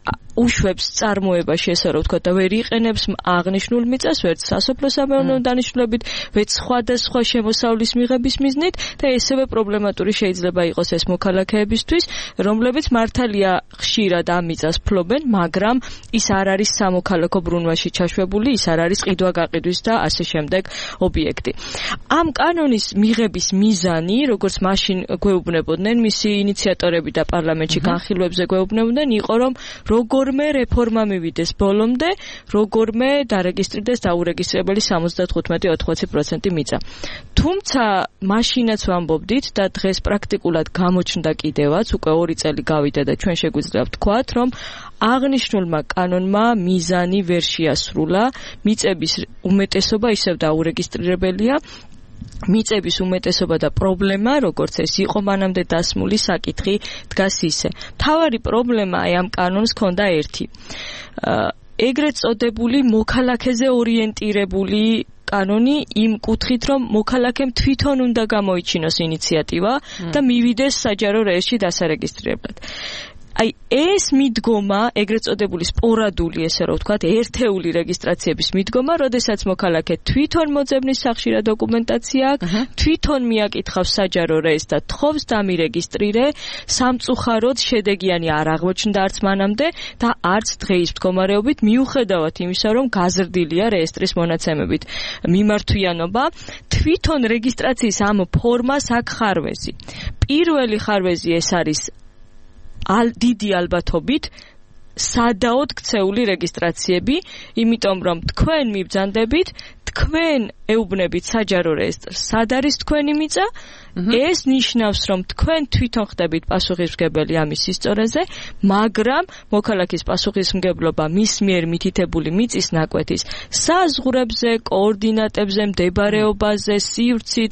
G: უშვებს წარმოებაში, ესე რომ ვთქვა და ვერ იყენებს აღნიშნულ მიწას, ვერც სასოფლო-სამეურნეო დანიშნულებით, ვერც სხვადასხვა შემოსავლის მიღების მიზნით და ესევე პრობლემატური შეიძლება იყოს ეს მოქალაქეებისთვის, რომლებიც მართალია ხშირად ამ მიწას ფლობენ, მაგრამ ის არ არის სამოქალაქო ბრუნვაში ჩაშვებული, ის არ არის ყიდვა-გაყიდვის და ასე შემდეგ ობიექტი. ამ კანონის მიღების მიზანი, როგორც მაშინ გვეუბნებოდნენ მისი ინიციატორები და პარლამენტში განხილვებზე გვეუბნებოდნენ, იყო რომ როგორმე რეფორმა მივიდეს ბოლომდე, როგორმე დარეგისტრირდეს დაურეგისტრირებელი სამოცდათხუთმეტი ოცდაოთხი პროცენტი მიწა. თუმცა მაშინაც ვამბობდით და დღეს პრაქტიკულად გამოჩნდა კიდევაც, უკვე ორი წელი გავიდა და ჩვენ შეგვიძლია ვთქვათ, რომ აღნიშნულმა კანონმა მიზანი ვერ შეასრულა, მიწების უმეტესობა ისევ დაურეგისტრირებელია, მიწების უმეტესობა და პრობლემა, როგორც ეს იყო მანამდე დასმული საკითხი, დგას ისე. მთავარი პრობლემა აი ამ კანონს ჰქონდა ერთი. ეგრეთ წოდებული მოქალაქეზე ორიენტირებული კანონი იმ კუთხით, რომ მოქალაქემ თვითონ უნდა გამოიჩინოს ინიციატივა და მივიდეს საჯარო რეესტრში დასარეგისტრირებლად. აი ეს მიდგომა, ეგრეთ წოდებული სპორადული, ესე რომ ვთქვათ, ერთეული რეგისტრაციების მიდგომა, როდესაც მოქალაქე თვითონ მოძებნის სახში რა დოკუმენტაცია აქვს, თვითონ მიაკითხავს საჯარო რეესტრს და თხოვს დამირეგისტრირე, სამწუხაროდ შედეგიანი არ აღმოჩნდა არც მანამდე და არც დღეის მდგომარეობით, მიუხედავად იმისა, რომ გაზრდილია რეესტრის მონაცემებით მიმართვიანობა, თვითონ რეგისტრაციის ამ ფორმას აქვს ხარვეზი. პირველი ხარვეზი ეს არის ალ დიდი ალბათობით სადაოდ ქცეული რეგისტრაციები, იმიტომ რომ თქვენ მიბრძანდებით, თქვენ ეუბნებით საჯარო რეესტრს, სად არის თქვენი მიწა? ეს ნიშნავს, რომ თქვენ თვითონ ხდებით პასუხისმგებელი ამის სისწორეზე, მაგრამ მოქალაქის პასუხისმგებლობა მის მიერ მითითებული მიწის ნაკვეთის საზღვრებზე, კოორდინატებზე, მდებარეობაზე, სივრცით,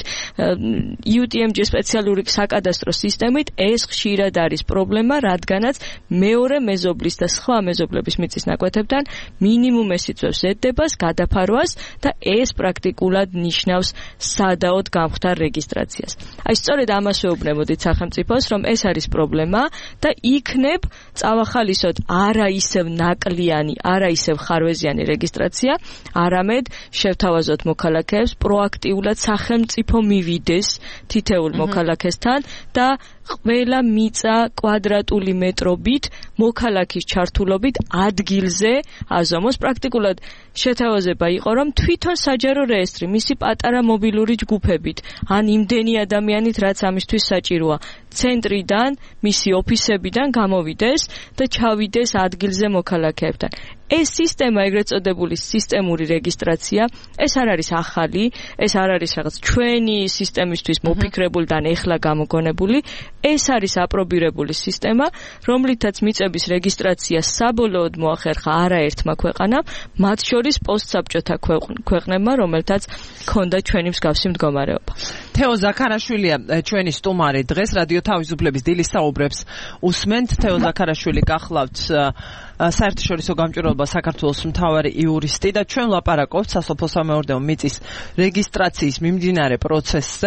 G: იუ ტი ემ ჯი სპეციალური საკადასტრო სისტემით, ეს ხშირად არის პრობლემა, რადგანაც მეორე მეზობლის და სხვა მეზობლების მიწის ნაკვეთებთან მინიმუმ ესიწევს ზედდებას, გადაფარვას და ეს პრაქტიკულად ნიშნავს სადაოდ გამხდარ რეგისტრაციას. აი სწორედ ამას ვეუბნებოდით სახელმწიფოს, რომ ეს არის პრობლემა და იქნებ წავახალისოთ არა ისევ ნაკლიანი, არა ისევ ხარვეზიანი რეგისტრაცია, არამედ შევთავაზოთ მოქალაქეებს პროაქტიულად სახელმწიფო მივიდეს თითოეულ მოქალაქესთან და ყველა მიწა კვადრატული მეტრობით მოქალაქის ჩართულობით ადგილზე აზომოს. პრაქტიკულად შეთავაზება იყო, რომ თვითონ საჯარო რეესტრი მისი პატარა მობილური ჯგუფებით ან იმდენი ადამიანით, რაც ამისთვის საჭიროა, ცენტრიდან, მისი ოფისებიდან გამოვიდეს და ჩავიდეს ადგილზე მოქალაქეებთან. ეს სისტემა, ეგრეთ წოდებული სისტემური რეგისტრაცია, ეს არ არის ახალი, ეს არ არის რაღაც ჩვენი სისტემისთვის მოფიქრებული და ეხლა გამოგონებული, ეს არის აპრობირებული სისტემა, რომლითაც მიწების რეგისტრაცია საბოლოოდ მოახერხა არაერთმა ქვეყანამ, მათ შორის პოსტსაბჭოთა ქვეყნებმა, რომელთაც ჰქონდა ჩვენი მსგავსი მდგომარეობა.
B: თეო ზაქარაშვილია ჩვენი სტუმარი დღეს რადიო თავისუფლების დილის საუბრებს უსმენთ. თეო ზაქარაშვილი გახლავთ საერთაშორისო გამჭვირვალობა საქართველოს მთავარი იურისტი და ჩვენ ვლაპარაკობთ სასოფლო-სამეურნეო მიწის რეგისტრაციის მიმდინარე პროცესზე,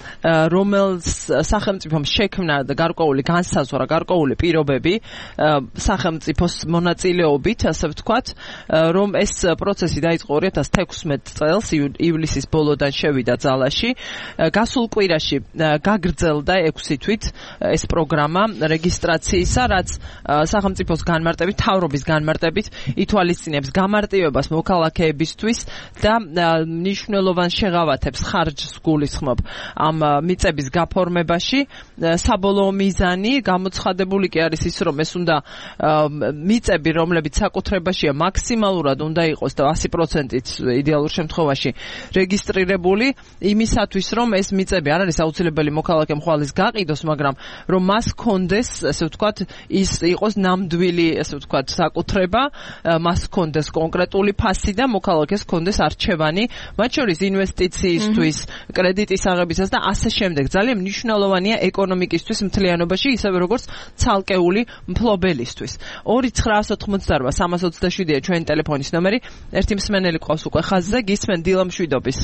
B: რომელს სახელმწიფომ შექმნა გარკვეული განსაზღვრა, გარკვეული პირობები სახელმწიფოს მონაწილეობით, ასე ვთქვათ, რომ ეს პროცესი დაიწყო ორი ათას თექვსმეტ წელს, ივლისის ბოლოდან შევიდა ძალაში. გასულ კვირაში გაგრძელდა ექვსი თვით ეს პროგრამა რეგისტრაციისა, რაც სახელმწიფოს განმარტებით, მთავრობის განმარტებით ითვალისწინებს გამარტივებას მოქალაქეებისთვის და მნიშვნელოვან შეღავათებს ხარჯს გულისხმობ ამ მიწების გაფორმებაში. საბოლოო მიზანი გამოცხადებული კი არის ის, რომ ეს უნდა მიწები, რომლებიც საკუთრებაშია, მაქსიმალურად უნდა იყოს და ასი პროცენტით იდეალურ შემთხვევაში რეგისტრირებული, იმისათვის, რომ ეს მიწები არ არის აუცილებელი მოქალაქემ ხვალის გაყიდოს, მაგრამ რომ მას ჰქონდეს, ესე ვთქვათ, ის იყოს ნამდვილი, ესე ვთქვათ, საკუთრება, მას ჰქონდეს კონკრეტული ფასი და მოქალაქეს ჰქონდეს არჩევანი, მათ შორის ინვესტიციისთვის, კრედიტის აღებისას და ასე შემდეგ. ძალიან მნიშვნელოვანია ეკონომიკისთვის მთლიანობაში, ისევე როგორც ცალკეული მფლობელისთვის. ორი ცხრაას ოთხმოცდაარბა სამას ოცდაშვიდია ჩვენი ტელეფონის ნომერი. ერთი მსმენელი ყავს უკვე ხაზზე, გისმენ დილა მშვიდობის.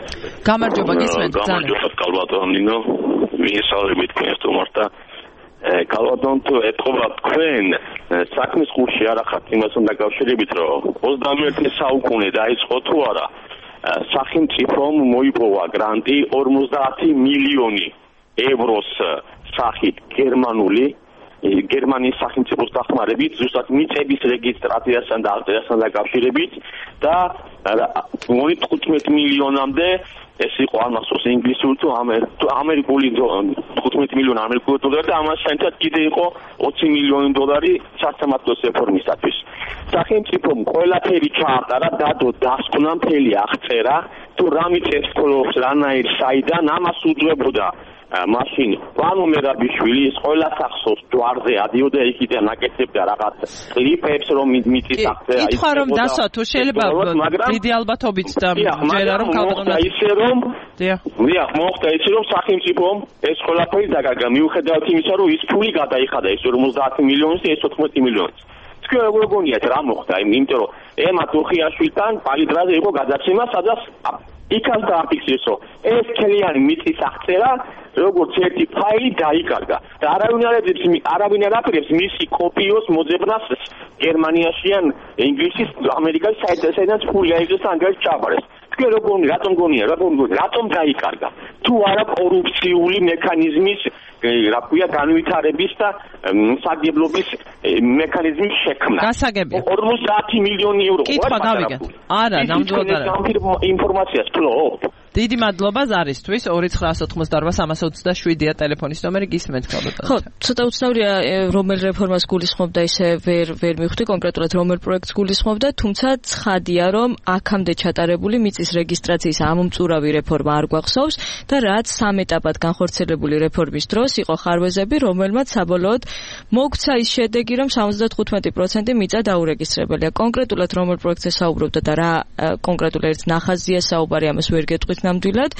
B: გამარჯობა, გისმენთ.
H: გამარჯობა, კალბატონინო. მიესალმებით თქვენ სტუმართა. კალვადონ თუ ეთყობა თქვენ საქმის ყურში არ ახართ იმასთან დაკავშირებით რომ ოცდამეერთე საუკუნე დაიწყო თუ არა სახელმწიფომ მოიპოვა გრანტი ორმოცდაათი მილიონი ევროს სახით გერმანული გერმანიის სახელმწიფოს დახმარებით ზუსტად მიწების რეგისტრაციასთან და აღწერასთან დაკავშირებით და თხუთმეტ მილიონამდე ეს იყო ამასოს ინგლისური თუ ამერიკული თხუთმეტ მილიონი ამერიკული დოლარი და ამას საერთოდ კიდე იყო ოცი მილიონი დოლარი სასამართლოს რეფორმისათვის. სახელმწიფომ ყველაფერი ჩაატარა, დადო დასკვნა მთელი აღწერა თუ რა მიწებს ფლობს, რანაირ საიდან ამას უძღვებოდა მაშინ ვანო მერაბიშვილი ის ყველა სახსოვს ჯვარზე ადიოდა იქიდან აკეთებდა რაღაც კლიპებს რომ მიწის აღწერა
B: ითქვა რომ დასვა თუ შეიძლება დიდი ალბათობით და ჯერა რომ
H: ქალბატონმა ისე რომ დიახ მოხდა ისე რომ სახელმწიფომ ეს ყველაფერი დაგაგა მიუხედავად იმისა რომ ის ფული გადაიხადა ეს ორმოცდაათი მილიონი ეს ოცდაათი მილიონი თქვენ როგორ გონიათ რა მოხდა იმიტომ რომ ემა თუხიაშვილთან პალიდრაზე იყო გადაცემა სადაც იქაც დააფიქსირეს რომ ეს ქელიანი მიწის აღწერა როგორც ერთი ფაილი დაიკარგა და არავინ არ ედებს არავინ არ აპირებს მისი კოპიოს მოძებნას გერმანიაში ან ინგლისის ამერიკაში საერთოდ ფული აიღეს ანგარიშ ჩაბარეს თქვენ როგორ რატომ გონია რატომ რატომ დაიკარგა თუ არა კორუფციული მექანიზმის რა ქვია განვითარების და საგებლობის მექანიზმის შექმნა
B: გასაგებია
H: ორმოცდაათი მილიონი ევრო
B: კითხვა გავიგეთ არა ნამდვილად არა
H: ინფორმაციას ფლობ
B: დიდი მადლობა ზარისთვის ორი ცხრაასი ოცდაოთხმოცდაარბა სამასი ოცდაშვიდია ტელეფონის ნომერი გისმენთ ქალბატონო
G: ხო ცოტა უცნაურია რომელ რეფორმას გულისხმობდა ისე ვერ ვერ მივხვდი კონკრეტულად რომელ პროექტს გულისხმობდა თუმცა ცხადია რომ აქამდე ჩატარებული მიწის რეგისტრაციის ამომწურავი რეფორმა არ გვახსოვს და რაც სამ ეტაპად განხორციელებული რეფორმის დროს იყო ხარვეზები რომელმაც საბოლოოდ მოგცა ის შედეგი რომ ოცდათხუთმეტი პროცენტი მიწა დაურეგისტრებელია კონკრეტულად რომელ პროექტზე საუბრობდა და რა კონკრეტულად ერთ ნახაზია საუბარი ამას ვერ გეტყვით ნამდვილად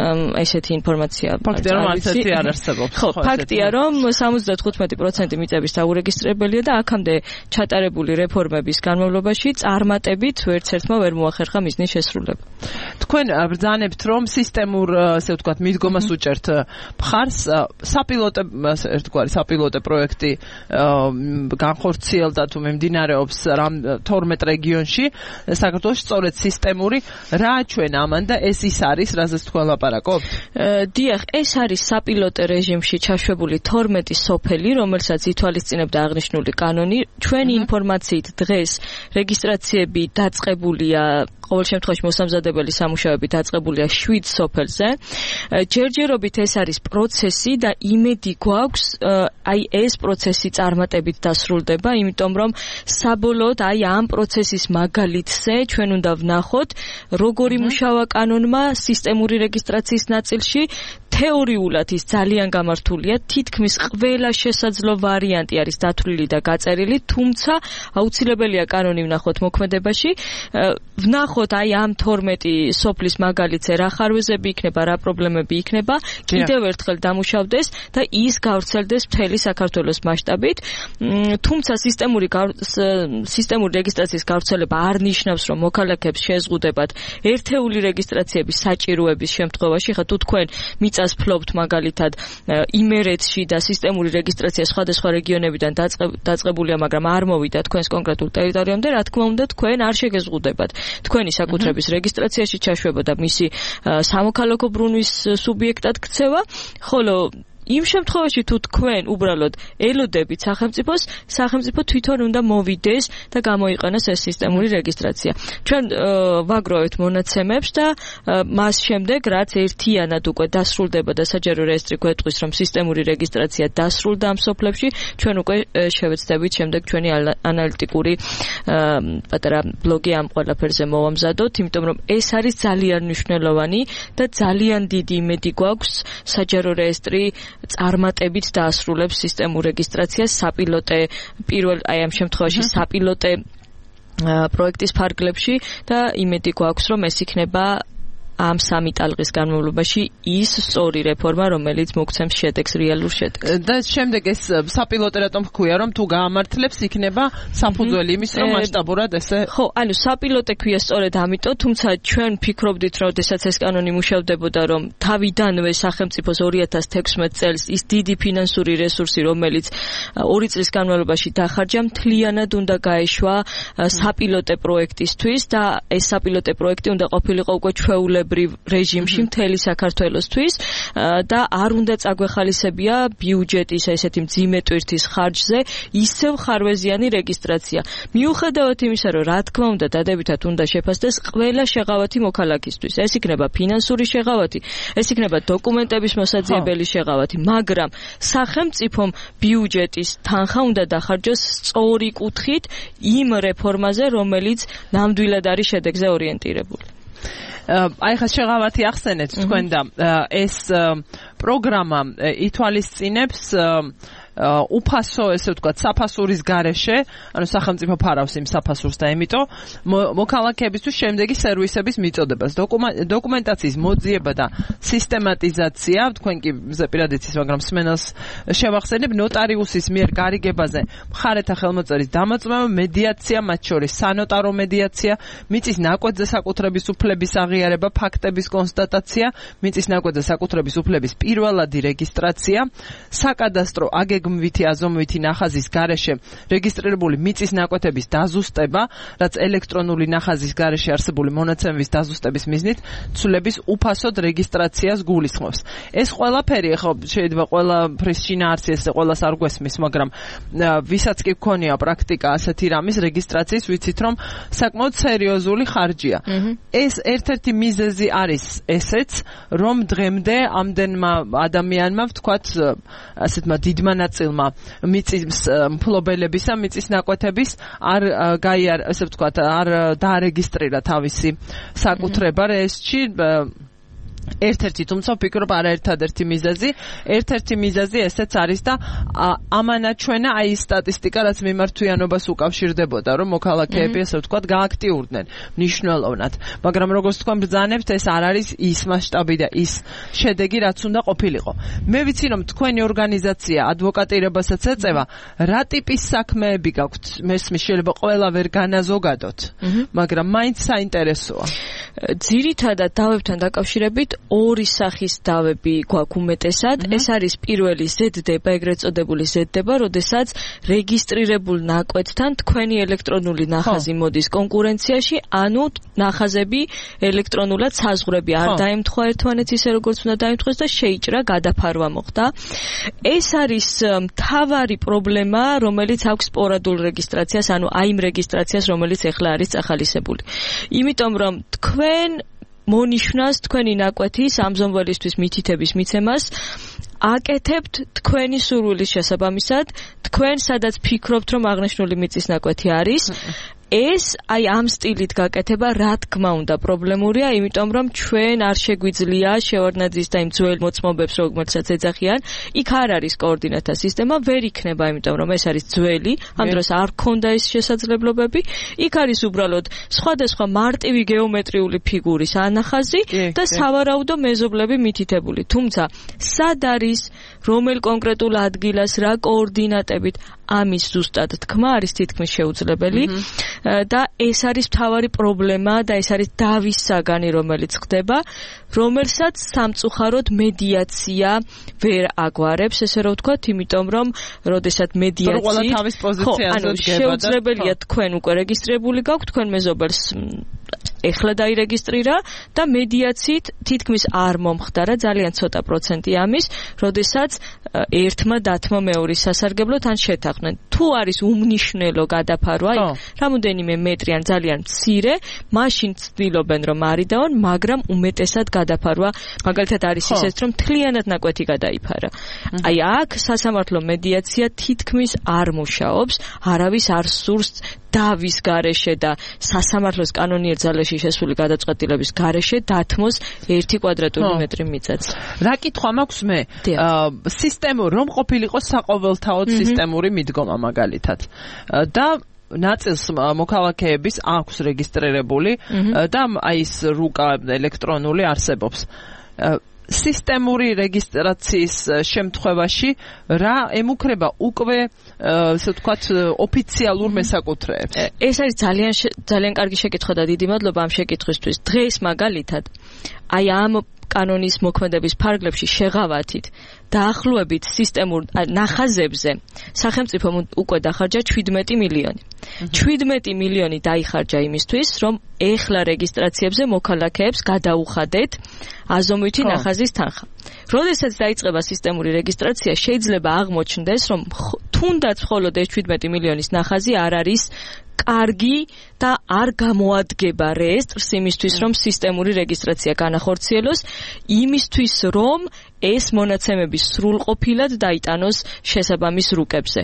G: ესეთი ინფორმაცია
B: ფაქტია რომ არც ერთი არ არსებობს
G: ხო ფაქტია რომ ოცდათხუთმეტი პროცენტი მიწების დაურეგისტრებელია და აქამდე ჩატარებული რეფორმების განმავლობაში წარმატებით ვერც ერთმა ვერ მოახერხა მიზნის შესრულება
B: თქვენ ბრძანებთ რომ სისტემურ ასე ვთქვათ მიდგომას უჭერთ მხარს საპილოტე ერთგვარი საპილოტე პროექტი განხორციელდა თუ მიმდინარეობს რამ თორმეტ რეგიონში საქართველოში სწორედ სისტემური რა ჩვენ ამან და ეს ის არის რაზეც თქვენ ლაპარაკობთ?
G: დიახ, ეს არის საპილოტე რეჟიმში ჩაშვებული თორმეტი სოფელი, რომელსაც ითვალისწინებდა აღნიშნული კანონი. ჩვენი ინფორმაციით დღეს რეგისტრაციები დაწყებულია ყოველ შემთხვევაში მოსამზადებელი სამუშაოები დაწყებულია შვიდ სოფელზე. ჯერჯერობით ეს არის პროცესი და იმედი გვაქვს აი ეს პროცესი წარმატებით დასრულდება, იმიტომ რომ საბოლოოდ აი ამ პროცესის მაგალითზე ჩვენ უნდა ვნახოთ როგორი მუშავა კანონმა სისტემური რეგისტრაციის ნაწილში თეორიულად ის ძალიან გამართულია, თითქმის ყველა შესაძლო ვარიანტი არის დათვლილი და გაწერილი, თუმცა აუცილებელია კანონი ვნახოთ მოქმედებაში, ვნახოთ აი ამ თორმეტი სოფლის მაგალითზე რა ხარვეზები იქნება, რა პრობლემები იქნება, კიდევ ერთხელ დამუშავდეს და ის გავრცელდეს მთელი საქართველოს მასშტაბით, თუმცა სისტემური სისტემური რეგისტრაციის გავრცელება არ ნიშნავს, რომ მოქალაქეებს შეზღუდებათ ერთეული რეგისტრაციების საჭიროების შემთხვევაში, ხა თუ თქვენ მიწას ფლობთ მაგალითად იმერეთში და სისტემური რეგისტრაცია სხვადასხვა რეგიონებიდან დაწყებულია, მაგრამ არ მოვიდა თქვენს კონკრეტულ ტერიტორიამდე, რა თქმა უნდა, თქვენ არ შეგეზღუდებათ. თქვენი საკუთრების რეგისტრაციაში ჩაშვება და მისი სამოქალაქო ბრუნვის სუბიექტად ქცევა, ხოლო იმ შემთხვევაში თუ თქვენ უბრალოდ ელოდებით სახელმწიფოს, სახელმწიფო თვითონ უნდა მოვიდეს და გამოიყენოს ეს სისტემური რეგისტრაცია. ჩვენ ვაგროვებთ მონაცემებს და მას შემდეგ, რაც ერთიანად უკვე დასრულდება და საჯარო რეესტრი გვეტყვის, რომ სისტემური რეგისტრაცია დასრულდა ამ სოფლებში, ჩვენ უკვე შევეცდებით შემდეგ ჩვენი ანალიტიკური პატარა ბლოგი ამ ყველაფერზე მოვამზადოთ, იმიტომ რომ ეს არის ძალიან მნიშვნელოვანი და ძალიან დიდი იმედი გვაქვს საჯარო რეესტრი წარმატებით დაასრულებს სისტემურ რეგისტრაციას საპილოტე პირველ აი ამ შემთხვევაში საპილოტე პროექტის ფარგლებში და იმედი გვაქვს რომ ეს იქნება ამ სამი ტალღის განმავლობაში ის სწორი რეფორმა, რომელიც მოგცემს შედეგს, რეალურ შედეგს.
B: და შემდეგ ეს საპილოტო რატომ ხქვია, რომ თუ გაამართლებს იქნება საფუძველი იმის, რომ მასშტაბურად ესე
G: ხო, ანუ საპილოტე ქვია სწორედ ამიტომ, თუმცა ჩვენ ფიქრობდით, რომ შესაძაც ეს კანონი მუშავდებოდა, რომ თავიდანვე სახელმწიფოს ორი ათას თექვსმეტ წელს ის დიდი ფინანსური რესურსი, რომელიც ორი წლის განმავლობაში დახარჯა, მთლიანად უნდა გაეშვა საპილოტე პროექტისთვის და ეს საპილოტე პროექტი უნდა ყოფილიყო უკვე ჩვეულებრივ რეჟიმში მთელი საქართველოსთვის და არ უნდა წაგვეხალისებია ბიუჯეტის ესეთი მძიმე ტვირთის ხარჯზე ისევ ხარვეზიანი რეგისტრაცია. მიუხედავად იმისა, რომ რა თქმა უნდა დადებითად უნდა შეფასდეს ყველა შეღავათი მოქალაქისთვის. ეს იქნება ფინანსური შეღავათი, ეს იქნება დოკუმენტების მოსაძიებელი შეღავათი, მაგრამ სახელმწიფომ ბიუჯეტის თანხა უნდა დახარჯოს სწორი კუთხით იმ რეფორმაზე, რომელიც ნამდვილად არის შედეგზე ორიენტირებული.
B: აი ხა შეღავათი ახსენეთ თქვენ და ეს პროგრამა ითვალისწინებს უფასო, ესე ვთქვათ, საფასურის გარეშე, ანუ სახელმწიფო ფარავს იმ საფასურს და ამიტომ მოქალაქეებისთვის შემდეგი სერვისების მიწოდებას, დოკუმენტაციის მოძიება და სისტემატიზაცია, თქვენ კი ზეპირად იცის, მაგრამ სმენელს შევახსენებ, ნოტარიუსის მიერ გარიგებაზე მხარეთა ხელმოწერის დამოწმება, მედიაცია, მათ შორის სანოტარო მედიაცია, მიწის ნაკვეთზე საკუთრების უფლების აღიარება, ფაქტების კონსტატაცია, მიწის ნაკვეთზე საკუთრების უფლების პირველადი რეგისტრაცია, საკადასტრო აგეგმვა გმვითი აზომვითი ნახაზის გარეშე რეგისტრირებული მიწის ნაკვეთების დაზუსტება, რაც ელექტრონული ნახაზის გარეშე არსებული მონაცემების დაზუსტების მიზნით ცვლილების უფასოდ რეგისტრაციას გულისხმობს. ეს ყველაფერი ხო შეიძლება ყველაფრის შინაარსი ესე ყველას არ გვესმის, მაგრამ ვისაც კი გქონია პრაქტიკა ასეთი რამის რეგისტრაციის, ვიცით რომ საკმაოდ სერიოზული ხარჯია. ეს ერთ-ერთი მიზეზი არის ესეც, რომ დღემდე ამდენმა ადამიანმა ვთქვათ ასეთმა დიდმა ნაწილმა მიწის მფლობელებისა, მიწის ნაკვეთების არ გაიარ, ესე ვთქვათ, არ დაარეგისტრირა თავისი საკუთრება რეესტრში. ერთ-ერთი, თუმცა ვფიქრობ არა ერთადერთი მიზეზი, ერთ-ერთი მიზეზი ესეც არის და ამანაჩვენა აი ის სტატისტიკა, რაც მიმართვიანობას უკავშირდებოდა, რომ მოქალაქეები ესე ვთქვათ გააქტიურდნენ მნიშვნელოვნად. მაგრამ როგორც თქვენ ბრძანებთ, ეს არ არის ის მასშტაბი და ის შედეგი, რაც უნდა ყოფილიყო. მე ვიცი, რომ თქვენი ორგანიზაცია ადვოკატირებასაც ეწევა, რა ტიპის საქმეები გაქვთ? მესმის შეიძლება ყველა ვერ განაზოგადოთ, მაგრამ მაინც საინტერესოა.
G: ძირითადად დავებთან დაკავშირებით ორი სახის დავები გვაქვს უმეტესად. ეს არის პირველი ზედდება, ეგრეთ წოდებული ზედდება, როდესაც რეგისტრირებულ ნაკვეთთან თქვენი ელექტრონული ნახაზი მოდის კონკურენციაში, ანუ ნახაზები ელექტრონულად საზღვრები არ დაემთხვა ერთმანეთს ისე როგორც უნდა დაემთხვეს და შეიჭრა გადაფარვა მოხდა. ეს არის მთავარი პრობლემა, რომელიც აქვს სპორადულ რეგისტრაციას, ანუ აი იმ რეგისტრაციას, რომელიც ახლა არის წახალისებული. იმიტომ რომ თქვენ მონიშნავს თქვენი ნაკვეთის ამზომველისთვის მითითების მიცემას აკეთებთ თქვენი სურვილის შესაბამისად, თქვენ სადაც ფიქრობთ, რომ აღნიშნული მიწის ნაკვეთი არის, ეს აი ამ სტილით გაკეთება რა თქმა უნდა პრობლემურია, იმიტომ რომ ჩვენ არ შეგვიძლია შევარდნაძის და იმ ძველ მოწმობებს, რომელსაც ეძახიან, იქ არ არის კოორდინატთა სისტემა, ვერ იქნება, იმიტომ რომ ეს არის ძველი, ამ დროს არ ქონდა ეს შესაძლებლობები, იქ არის უბრალოდ სხვადასხვა მარტივი გეომეტრიული ფიგურის ანახაზი და სავარაუდო მეზობლები მითითებული. თუმცა სად არის, რომელ კონკრეტულ ადგილას, რა კოორდინატებით, ამის ზუსტად თქმა არის თითქმის შეუძლებელი. და ეს არის მთავარი პრობლემა და ეს არის დავის საგანი, რომელიც ხდება, რომელსაც სამწუხაროდ მედიაცია ვერ აგვარებს, ესე რომ ვთქვათ, იმიტომ რომ როდესაც მედიაცია ხო, ანუ შეუძლებელია თქვენ უკვე რეგისტრირებული გაქვთ, თქვენ მეზობელს ეხლა დაირეგისტრირა და მედიაციით თითქმის არ მომხდარა ძალიან ცოტა პროცენტი ამის, როდესაც ერთმა დათმა მეორის სასარგებლოდ ან შეთანხმდნენ. თუ არის უმნიშვნელო გადაფარვა, რამოდენიმე მეტრი ან ძალიან მცირე, მაშინ ცდილობენ რომ არიდაონ, მაგრამ უმეტესად გადაფარვა, მაგალითად არის ისეთ, რომ მთლიანად ნაკვეთი გადაიფარა. აი აქ სასამართლო მედიაცია თითქმის არ მუშაობს, არავის არ სურს დავის გარეშე და სასამართლოს კანონიერ ძალაში შესული გადაწყვეტილების გარეშე დათმოს ერთი კვადრატული მეტრი მიწაც.
B: რა კითხვა მაქვს მე? სისტემა რომ ყოფილიყო საყოველთაოდ სისტემური მიდგომა მაგალითად. და ნაწილს მოქალაქეების აქვს რეგისტრირებული და აი ეს რუკა ელექტრონული არსებობს. სისტემური რეგისტრაციის შემთხვევაში რა ემუქრება უკვე ესე ვთქვათ ოფიციალურ მესაკუთრეებს.
G: ეს არის ძალიან ძალიან კარგი შეკითხვა და დიდი მადლობა ამ შეკითხვისთვის. დღეს მაგალითად აი ამ კანონის მოქმედების ფარგლებში შეღავათით დაახლოებით სისტემურ ნახაზებზე სახელმწიფომ უკვე დახარჯა ჩვიდმეტი მილიონი. ჩვიდმეტი მილიონი დაიხარჯა იმისთვის, რომ ეხლა რეგისტრაციებზე მოქალაქეებს გადაუხადეთ აზომვითი ნახაზის თანხა. როდესაც დაიწყება სისტემური რეგისტრაცია, შეიძლება აღმოჩნდეს, რომ თუნდაც მხოლოდ ეს ჩვიდმეტი მილიონის ნახაზი არ არის კარგი და არ გამოადგება რეესტრს იმისთვის, რომ სისტემური რეგისტრაცია განახორციელოს, იმისთვის, რომ ეს მონაცემები სრულყოფილად დაიტანოს შესაბამის რუკებზე.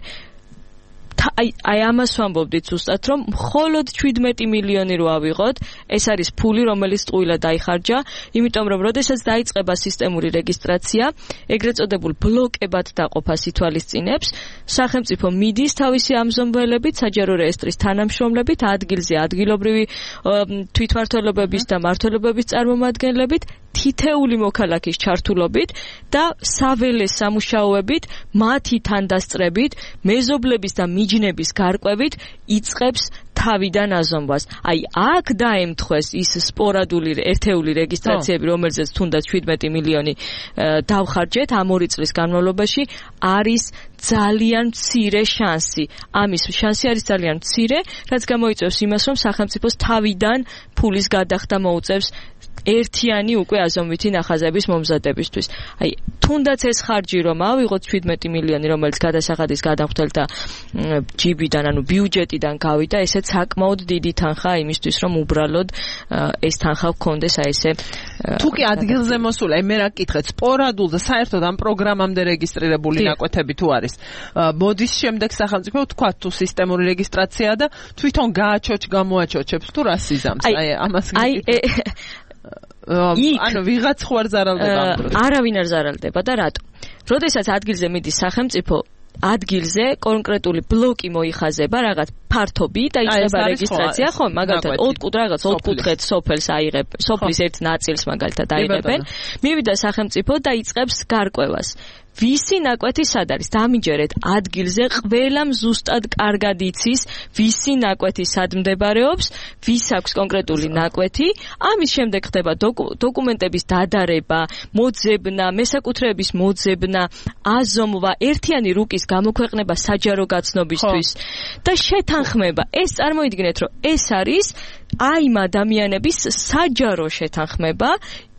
G: აი, აი ამას ვამბობდით ზუსტად, რომ მხოლოდ ჩვიდმეტი მილიონი რო ავიღოთ, ეს არის ფული, რომელიც ტყუილად დაიხარჯა, იმიტომ რომ როდესაც დაიწყება სისტემური რეგისტრაცია, ეგრეთ წოდებულ ბლოკებად დაყოფას ითვალისწინებს, სახელმწიფო მიდის თავისი ამზომველებით, საჯარო რეესტრის თანამშრომლებით, ადგილზე ადგილობრივი თვითმმართველობების და მმართველობების წარმომადგენლებით, თითეული მოქალაქის ჩართულობით და საველე სამუშაოებით, მათი თანდასწრებით, მეზობლების და მიჯნების გარკვევით იწყებს თავიდან აზომვას. აი, აქ დაემთხვეს ის სპორადული ერთეული რეგისტრაციები, რომელზეც თუნდაც ჩვიდმეტი მილიონი დავხარჯეთ ამ ორი წლის განმავლობაში, არის ძალიან მცირე შანსი. ამის შანსი არის ძალიან მცირე, რაც გამოიწვევს იმას, რომ სახელმწიფოს თავიდან ფულის გადახდა მოუწევს ერთიანი უკვე აზომვითი ნახაზების მომზადებისთვის. აი, თუნდაც ეს ხარჯი რომ ავიღოთ ჩვიდმეტი მილიონი, რომელიც გადასახადის გადახდელთა ჯიბიდან, ანუ ბიუჯეტიდან გავიდა, ესეც საკმაოდ დიდი თანხა იმისთვის, რომ უბრალოდ ეს თანხა გქონდეს აი ესე.
B: თუ კი ადგილზე მოსულა, მე რა გკითხეთ, სპორადულზე საერთოდ ამ პროგრამამდე რეგისტრირებული ნაკვეთები თუ არის. მოდის შემდეგ სახელმწიფო თქვა თუ სისტემური რეგისტრაცია და თვითონ გააჩოჩ გამოაჩოჩებს თუ რა სიზამს. აი, ამას
G: აი
B: ანუ ვიღაც ხო არ ზარალდება ამ დროს.
G: არავინ არ ზარალდება და რატო? როდესაც ადგილზე მიდის სახელმწიფო, ადგილზე კონკრეტული ბლოკი მოიხაზება რაღაც ფართობი და იწყება რეგისტრაცია, ხო, მაგალითად ოთხ რაღაც ოთხკუთხედ სოფელს აიღებ, სოფლის ერთ ნაწილს მაგალითად აიღებენ. მივიდა სახელმწიფო და იწყებს გარკვევას. ვისი ნაკვეთი სად არის? დამიჯერეთ ადგილზე, ყველამ ზუსტად კარგად იცის, ვისი ნაკვეთი სად მდებარეობს, ვის აქვს კონკრეტული ნაკვეთი. ამის შემდეგ ხდება დოკუმენტების დადარება, მოძებნა, მესაკუთრეების მოძებნა, აზომვა, ერთიანი რუკის გამოქვეყნება საჯარო გაცნობისთვის და შეთანხმება. ეს წარმოიდგინეთ, რომ ეს არის აი იმ ადამიანების საჯარო შეთანხმება,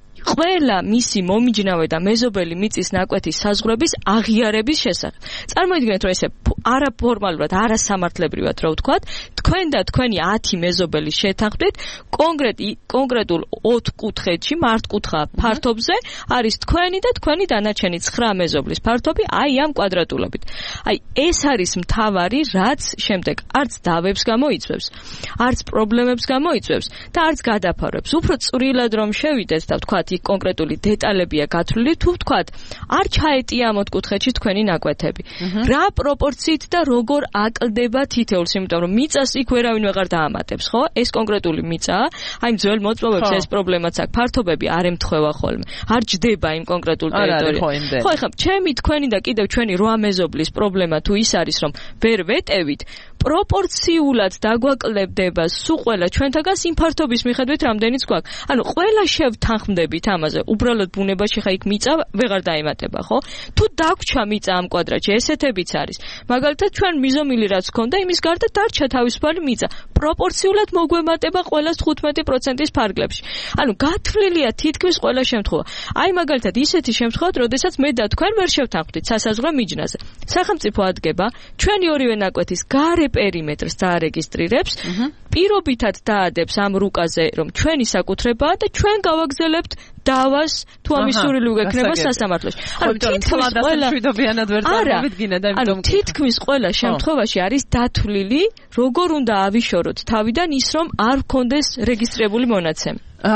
G: ყველა მისი მომიჯნავე და მეზობელი მიწის ნაკვეთის საზღვრების აღიარების შესახებ. წარმოიდგინეთ, რომ ესე არაფორმალურად, არასამართლებრივად რა ვთქვათ, თქვენ და თქვენი ათი მეზობელი შეთანხმდით კონკრეტ კონკრეტულ ოთხ კუთხედში, მართკუთხა ფართობზე არის თქვენი და თქვენი დანარჩენი ცხრა მეზობლის ფართობი აი ამ კვადრატულობით. აი ეს არის მთავარი, რაც შემდეგ არც დავებს გამოიწვევს, არც პრობლემებს გამოიწვევს და არც გადაფარვებს. უფრო წვრილად რომ შევიდეთ და ვთქვათ კონკრეტული დეტალებია გათვლილი, თუ ვთქვათ, არ ჩაეტია ამ ოთხკუთხედში თქვენი ნაკვეთები. რა პროპორციით და როგორ აკლდება თითოეულს, იმიტომ რომ მიწას იქ ვერავინ ვეღარ დაამატებს, ხო? ეს კონკრეტული მიწაა, აი ძველ მოწმობებს ეს პრობლემაც აქვს, ფართობები არ ემთხვევა ხოლმე. არ ჯდება იმ კონკრეტულ ტერიტორიაზე. ხო, ეხლა ჩემი თქვენი და კიდევ ჩვენი რვა მეზობლის პრობლემა თუ ის არის, რომ ვერ ვეტევით, პროპორციულად დაგვაკლებდება სულ ყველა ჩვენთაგას იმ ფართობის მიხედვით რამდენიც გვაქვს. ანუ ყველა შევთანხმდებით ამაზე. უბრალოდ ბუნებაში ხა იქ მიწა ვეღარ დაემატება, ხო? თუ დაგვრჩა მიწა ამ კვადრატში, ესეთებიც არის. მაგალითად, ჩვენ მიზომილი რაც გქონდა, იმის გარდა დარჩა თავისუფალი მიწა. პროპორციულად მოგვემატება ყველას თხუთმეტი პროცენტის ფარგლებში. ანუ გათვლილია თითქმის ყველა შემთხვევა. აი მაგალითად, ისეთი შემთხვევა, როდესაც მე და თქვენ ვერ შევთანხმდით სასაზღვრო მიჯნაზე. სახელმწიფო ადგება ჩვენი ორივე ნაკვეთის გარე პერიმეტრს დაარეგისტრირებს, პირობითად დაადებს ამ რუკაზე, რომ ჩვენი საკუთრებაა და ჩვენ გავაგზავნებთ დავას თუ ამის სურვილი უგექნება სასამართლოში. ანუ თითქმის ყველა
B: მშვიდობიანად ვერ წარმოვიდგინე და
G: ანუ თითქმის ყველა შემთხვევაში არის დათვლილი, როგორ უნდა ავიშოროთ თავიდან ის, რომ არ გქონდეს რეგისტრირებული მონაცემი.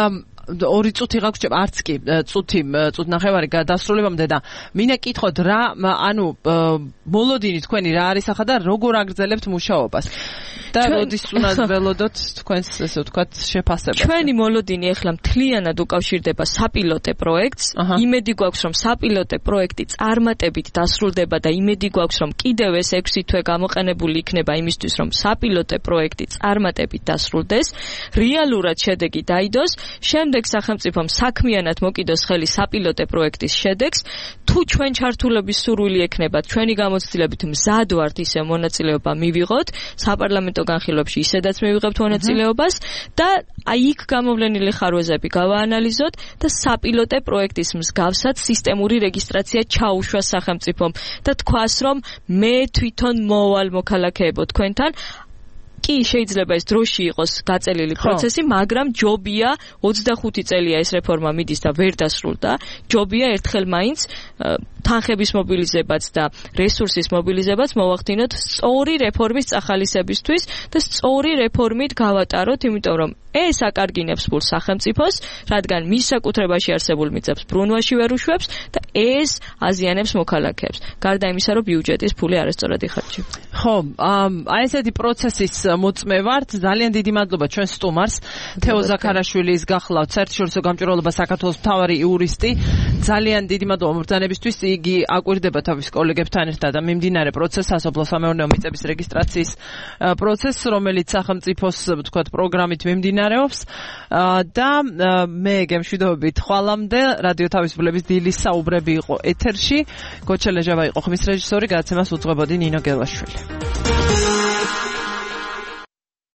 B: ორი წუთი გაგვჭირდება, არც კი წუთი, წუთ ნახევარი დასრულებამდე და მინდა კითხოთ რა, ანუ მოლოდინი თქვენი რა არის ახლა და როგორ აგრძელებთ მუშაობას? და როდის უნდა ველოდოთ თქვენს ესე ვთქვათ შეფასებას? ჩვენი
G: მოლოდინი ახლა მთლიანად უკავშირდება საპილოტე პროექტს. იმედი გვაქვს რომ საპილოტე პროექტი წარმატებით დასრულდება და იმედი გვაქვს რომ კიდევ ეს ექვსი თვე გამოყენებული იქნება იმისთვის რომ საპილოტე პროექტი წარმატებით დასრულდეს, რეალურად შედეგი დაიდოს, შემდეგ სახელმწიფომ საქმიანად მოკიდოს ხელი საპილოტე პროექტის შედეგს. თუ ჩვენ ჩართულობის სურვილი ექნება, ჩვენი გამოცდილებით მზად ვართ ისე მონაწილეობა მივიღოთ, საპარლამენტო განხილვებში ისედაც მივიღებთ მონაწილეობას და აი იქ გამოვლენილი ხარვეზები გავაანალიზოთ და საპილოტე პროექტის მსგავსად სისტემური რეგისტრაცია ჩაუშვა სახელმწიფომ და თქვას რომ მე თვითონ მოვალ მოქალაქეებო თქვენთან. კი შეიძლება ეს დროში იყოს გაწელილი პროცესი, მაგრამ ჯობია ოცდახუთი წელია ეს რეფორმა მიდის და ვერ დასრულდა. ჯობია ერთხელ მაინც თანხების მობილიზებაც და რესურსის მობილიზებაც მოვახდინოთ სწორი რეფორმის წახალისებისთვის და სწორი რეფორმით გავატაროთ, იმიტომ რომ ეს აკარგინებს ფულს სახელმწიფოს, რადგან მის საკუთრებაში არსებულ მიწებს ბრუნვაში ვერ უშვებს და ეს აზიანებს მოქალაქეებს. გარდა იმისა, რომ ბიუჯეტის ფული არასწორად იხარჯება.
B: ხო, აი ესეთი პროცესის მოწმე ვართ. ძალიან დიდი მადლობა ჩვენ სტუმარს, თეო ზაქარაშვილის გახლავთ საერთაშორისო გამჭვირვალობა საქართველოს მთავარი იურისტი. ძალიან დიდი მადლობა მობრძანებისთვის. იგი აკვირდება თავის კოლეგებთან ერთად და მიმდინარე პროცესს, სასოფლო-სამეურნეო მიწების რეგისტრაციის პროცესს, რომელიც სახელმწიფოს ვთქვათ პროგრამით მიმდინარეობს და მე გემშვიდობებით ხვალამდე რადიო თავისუფლების დილის საუბრები იყო ეთერში. გოჩა ლეჟავა იყო ხმის რეჟისორი, გადაცემას უძღვებოდი ნინო გელაშვილი.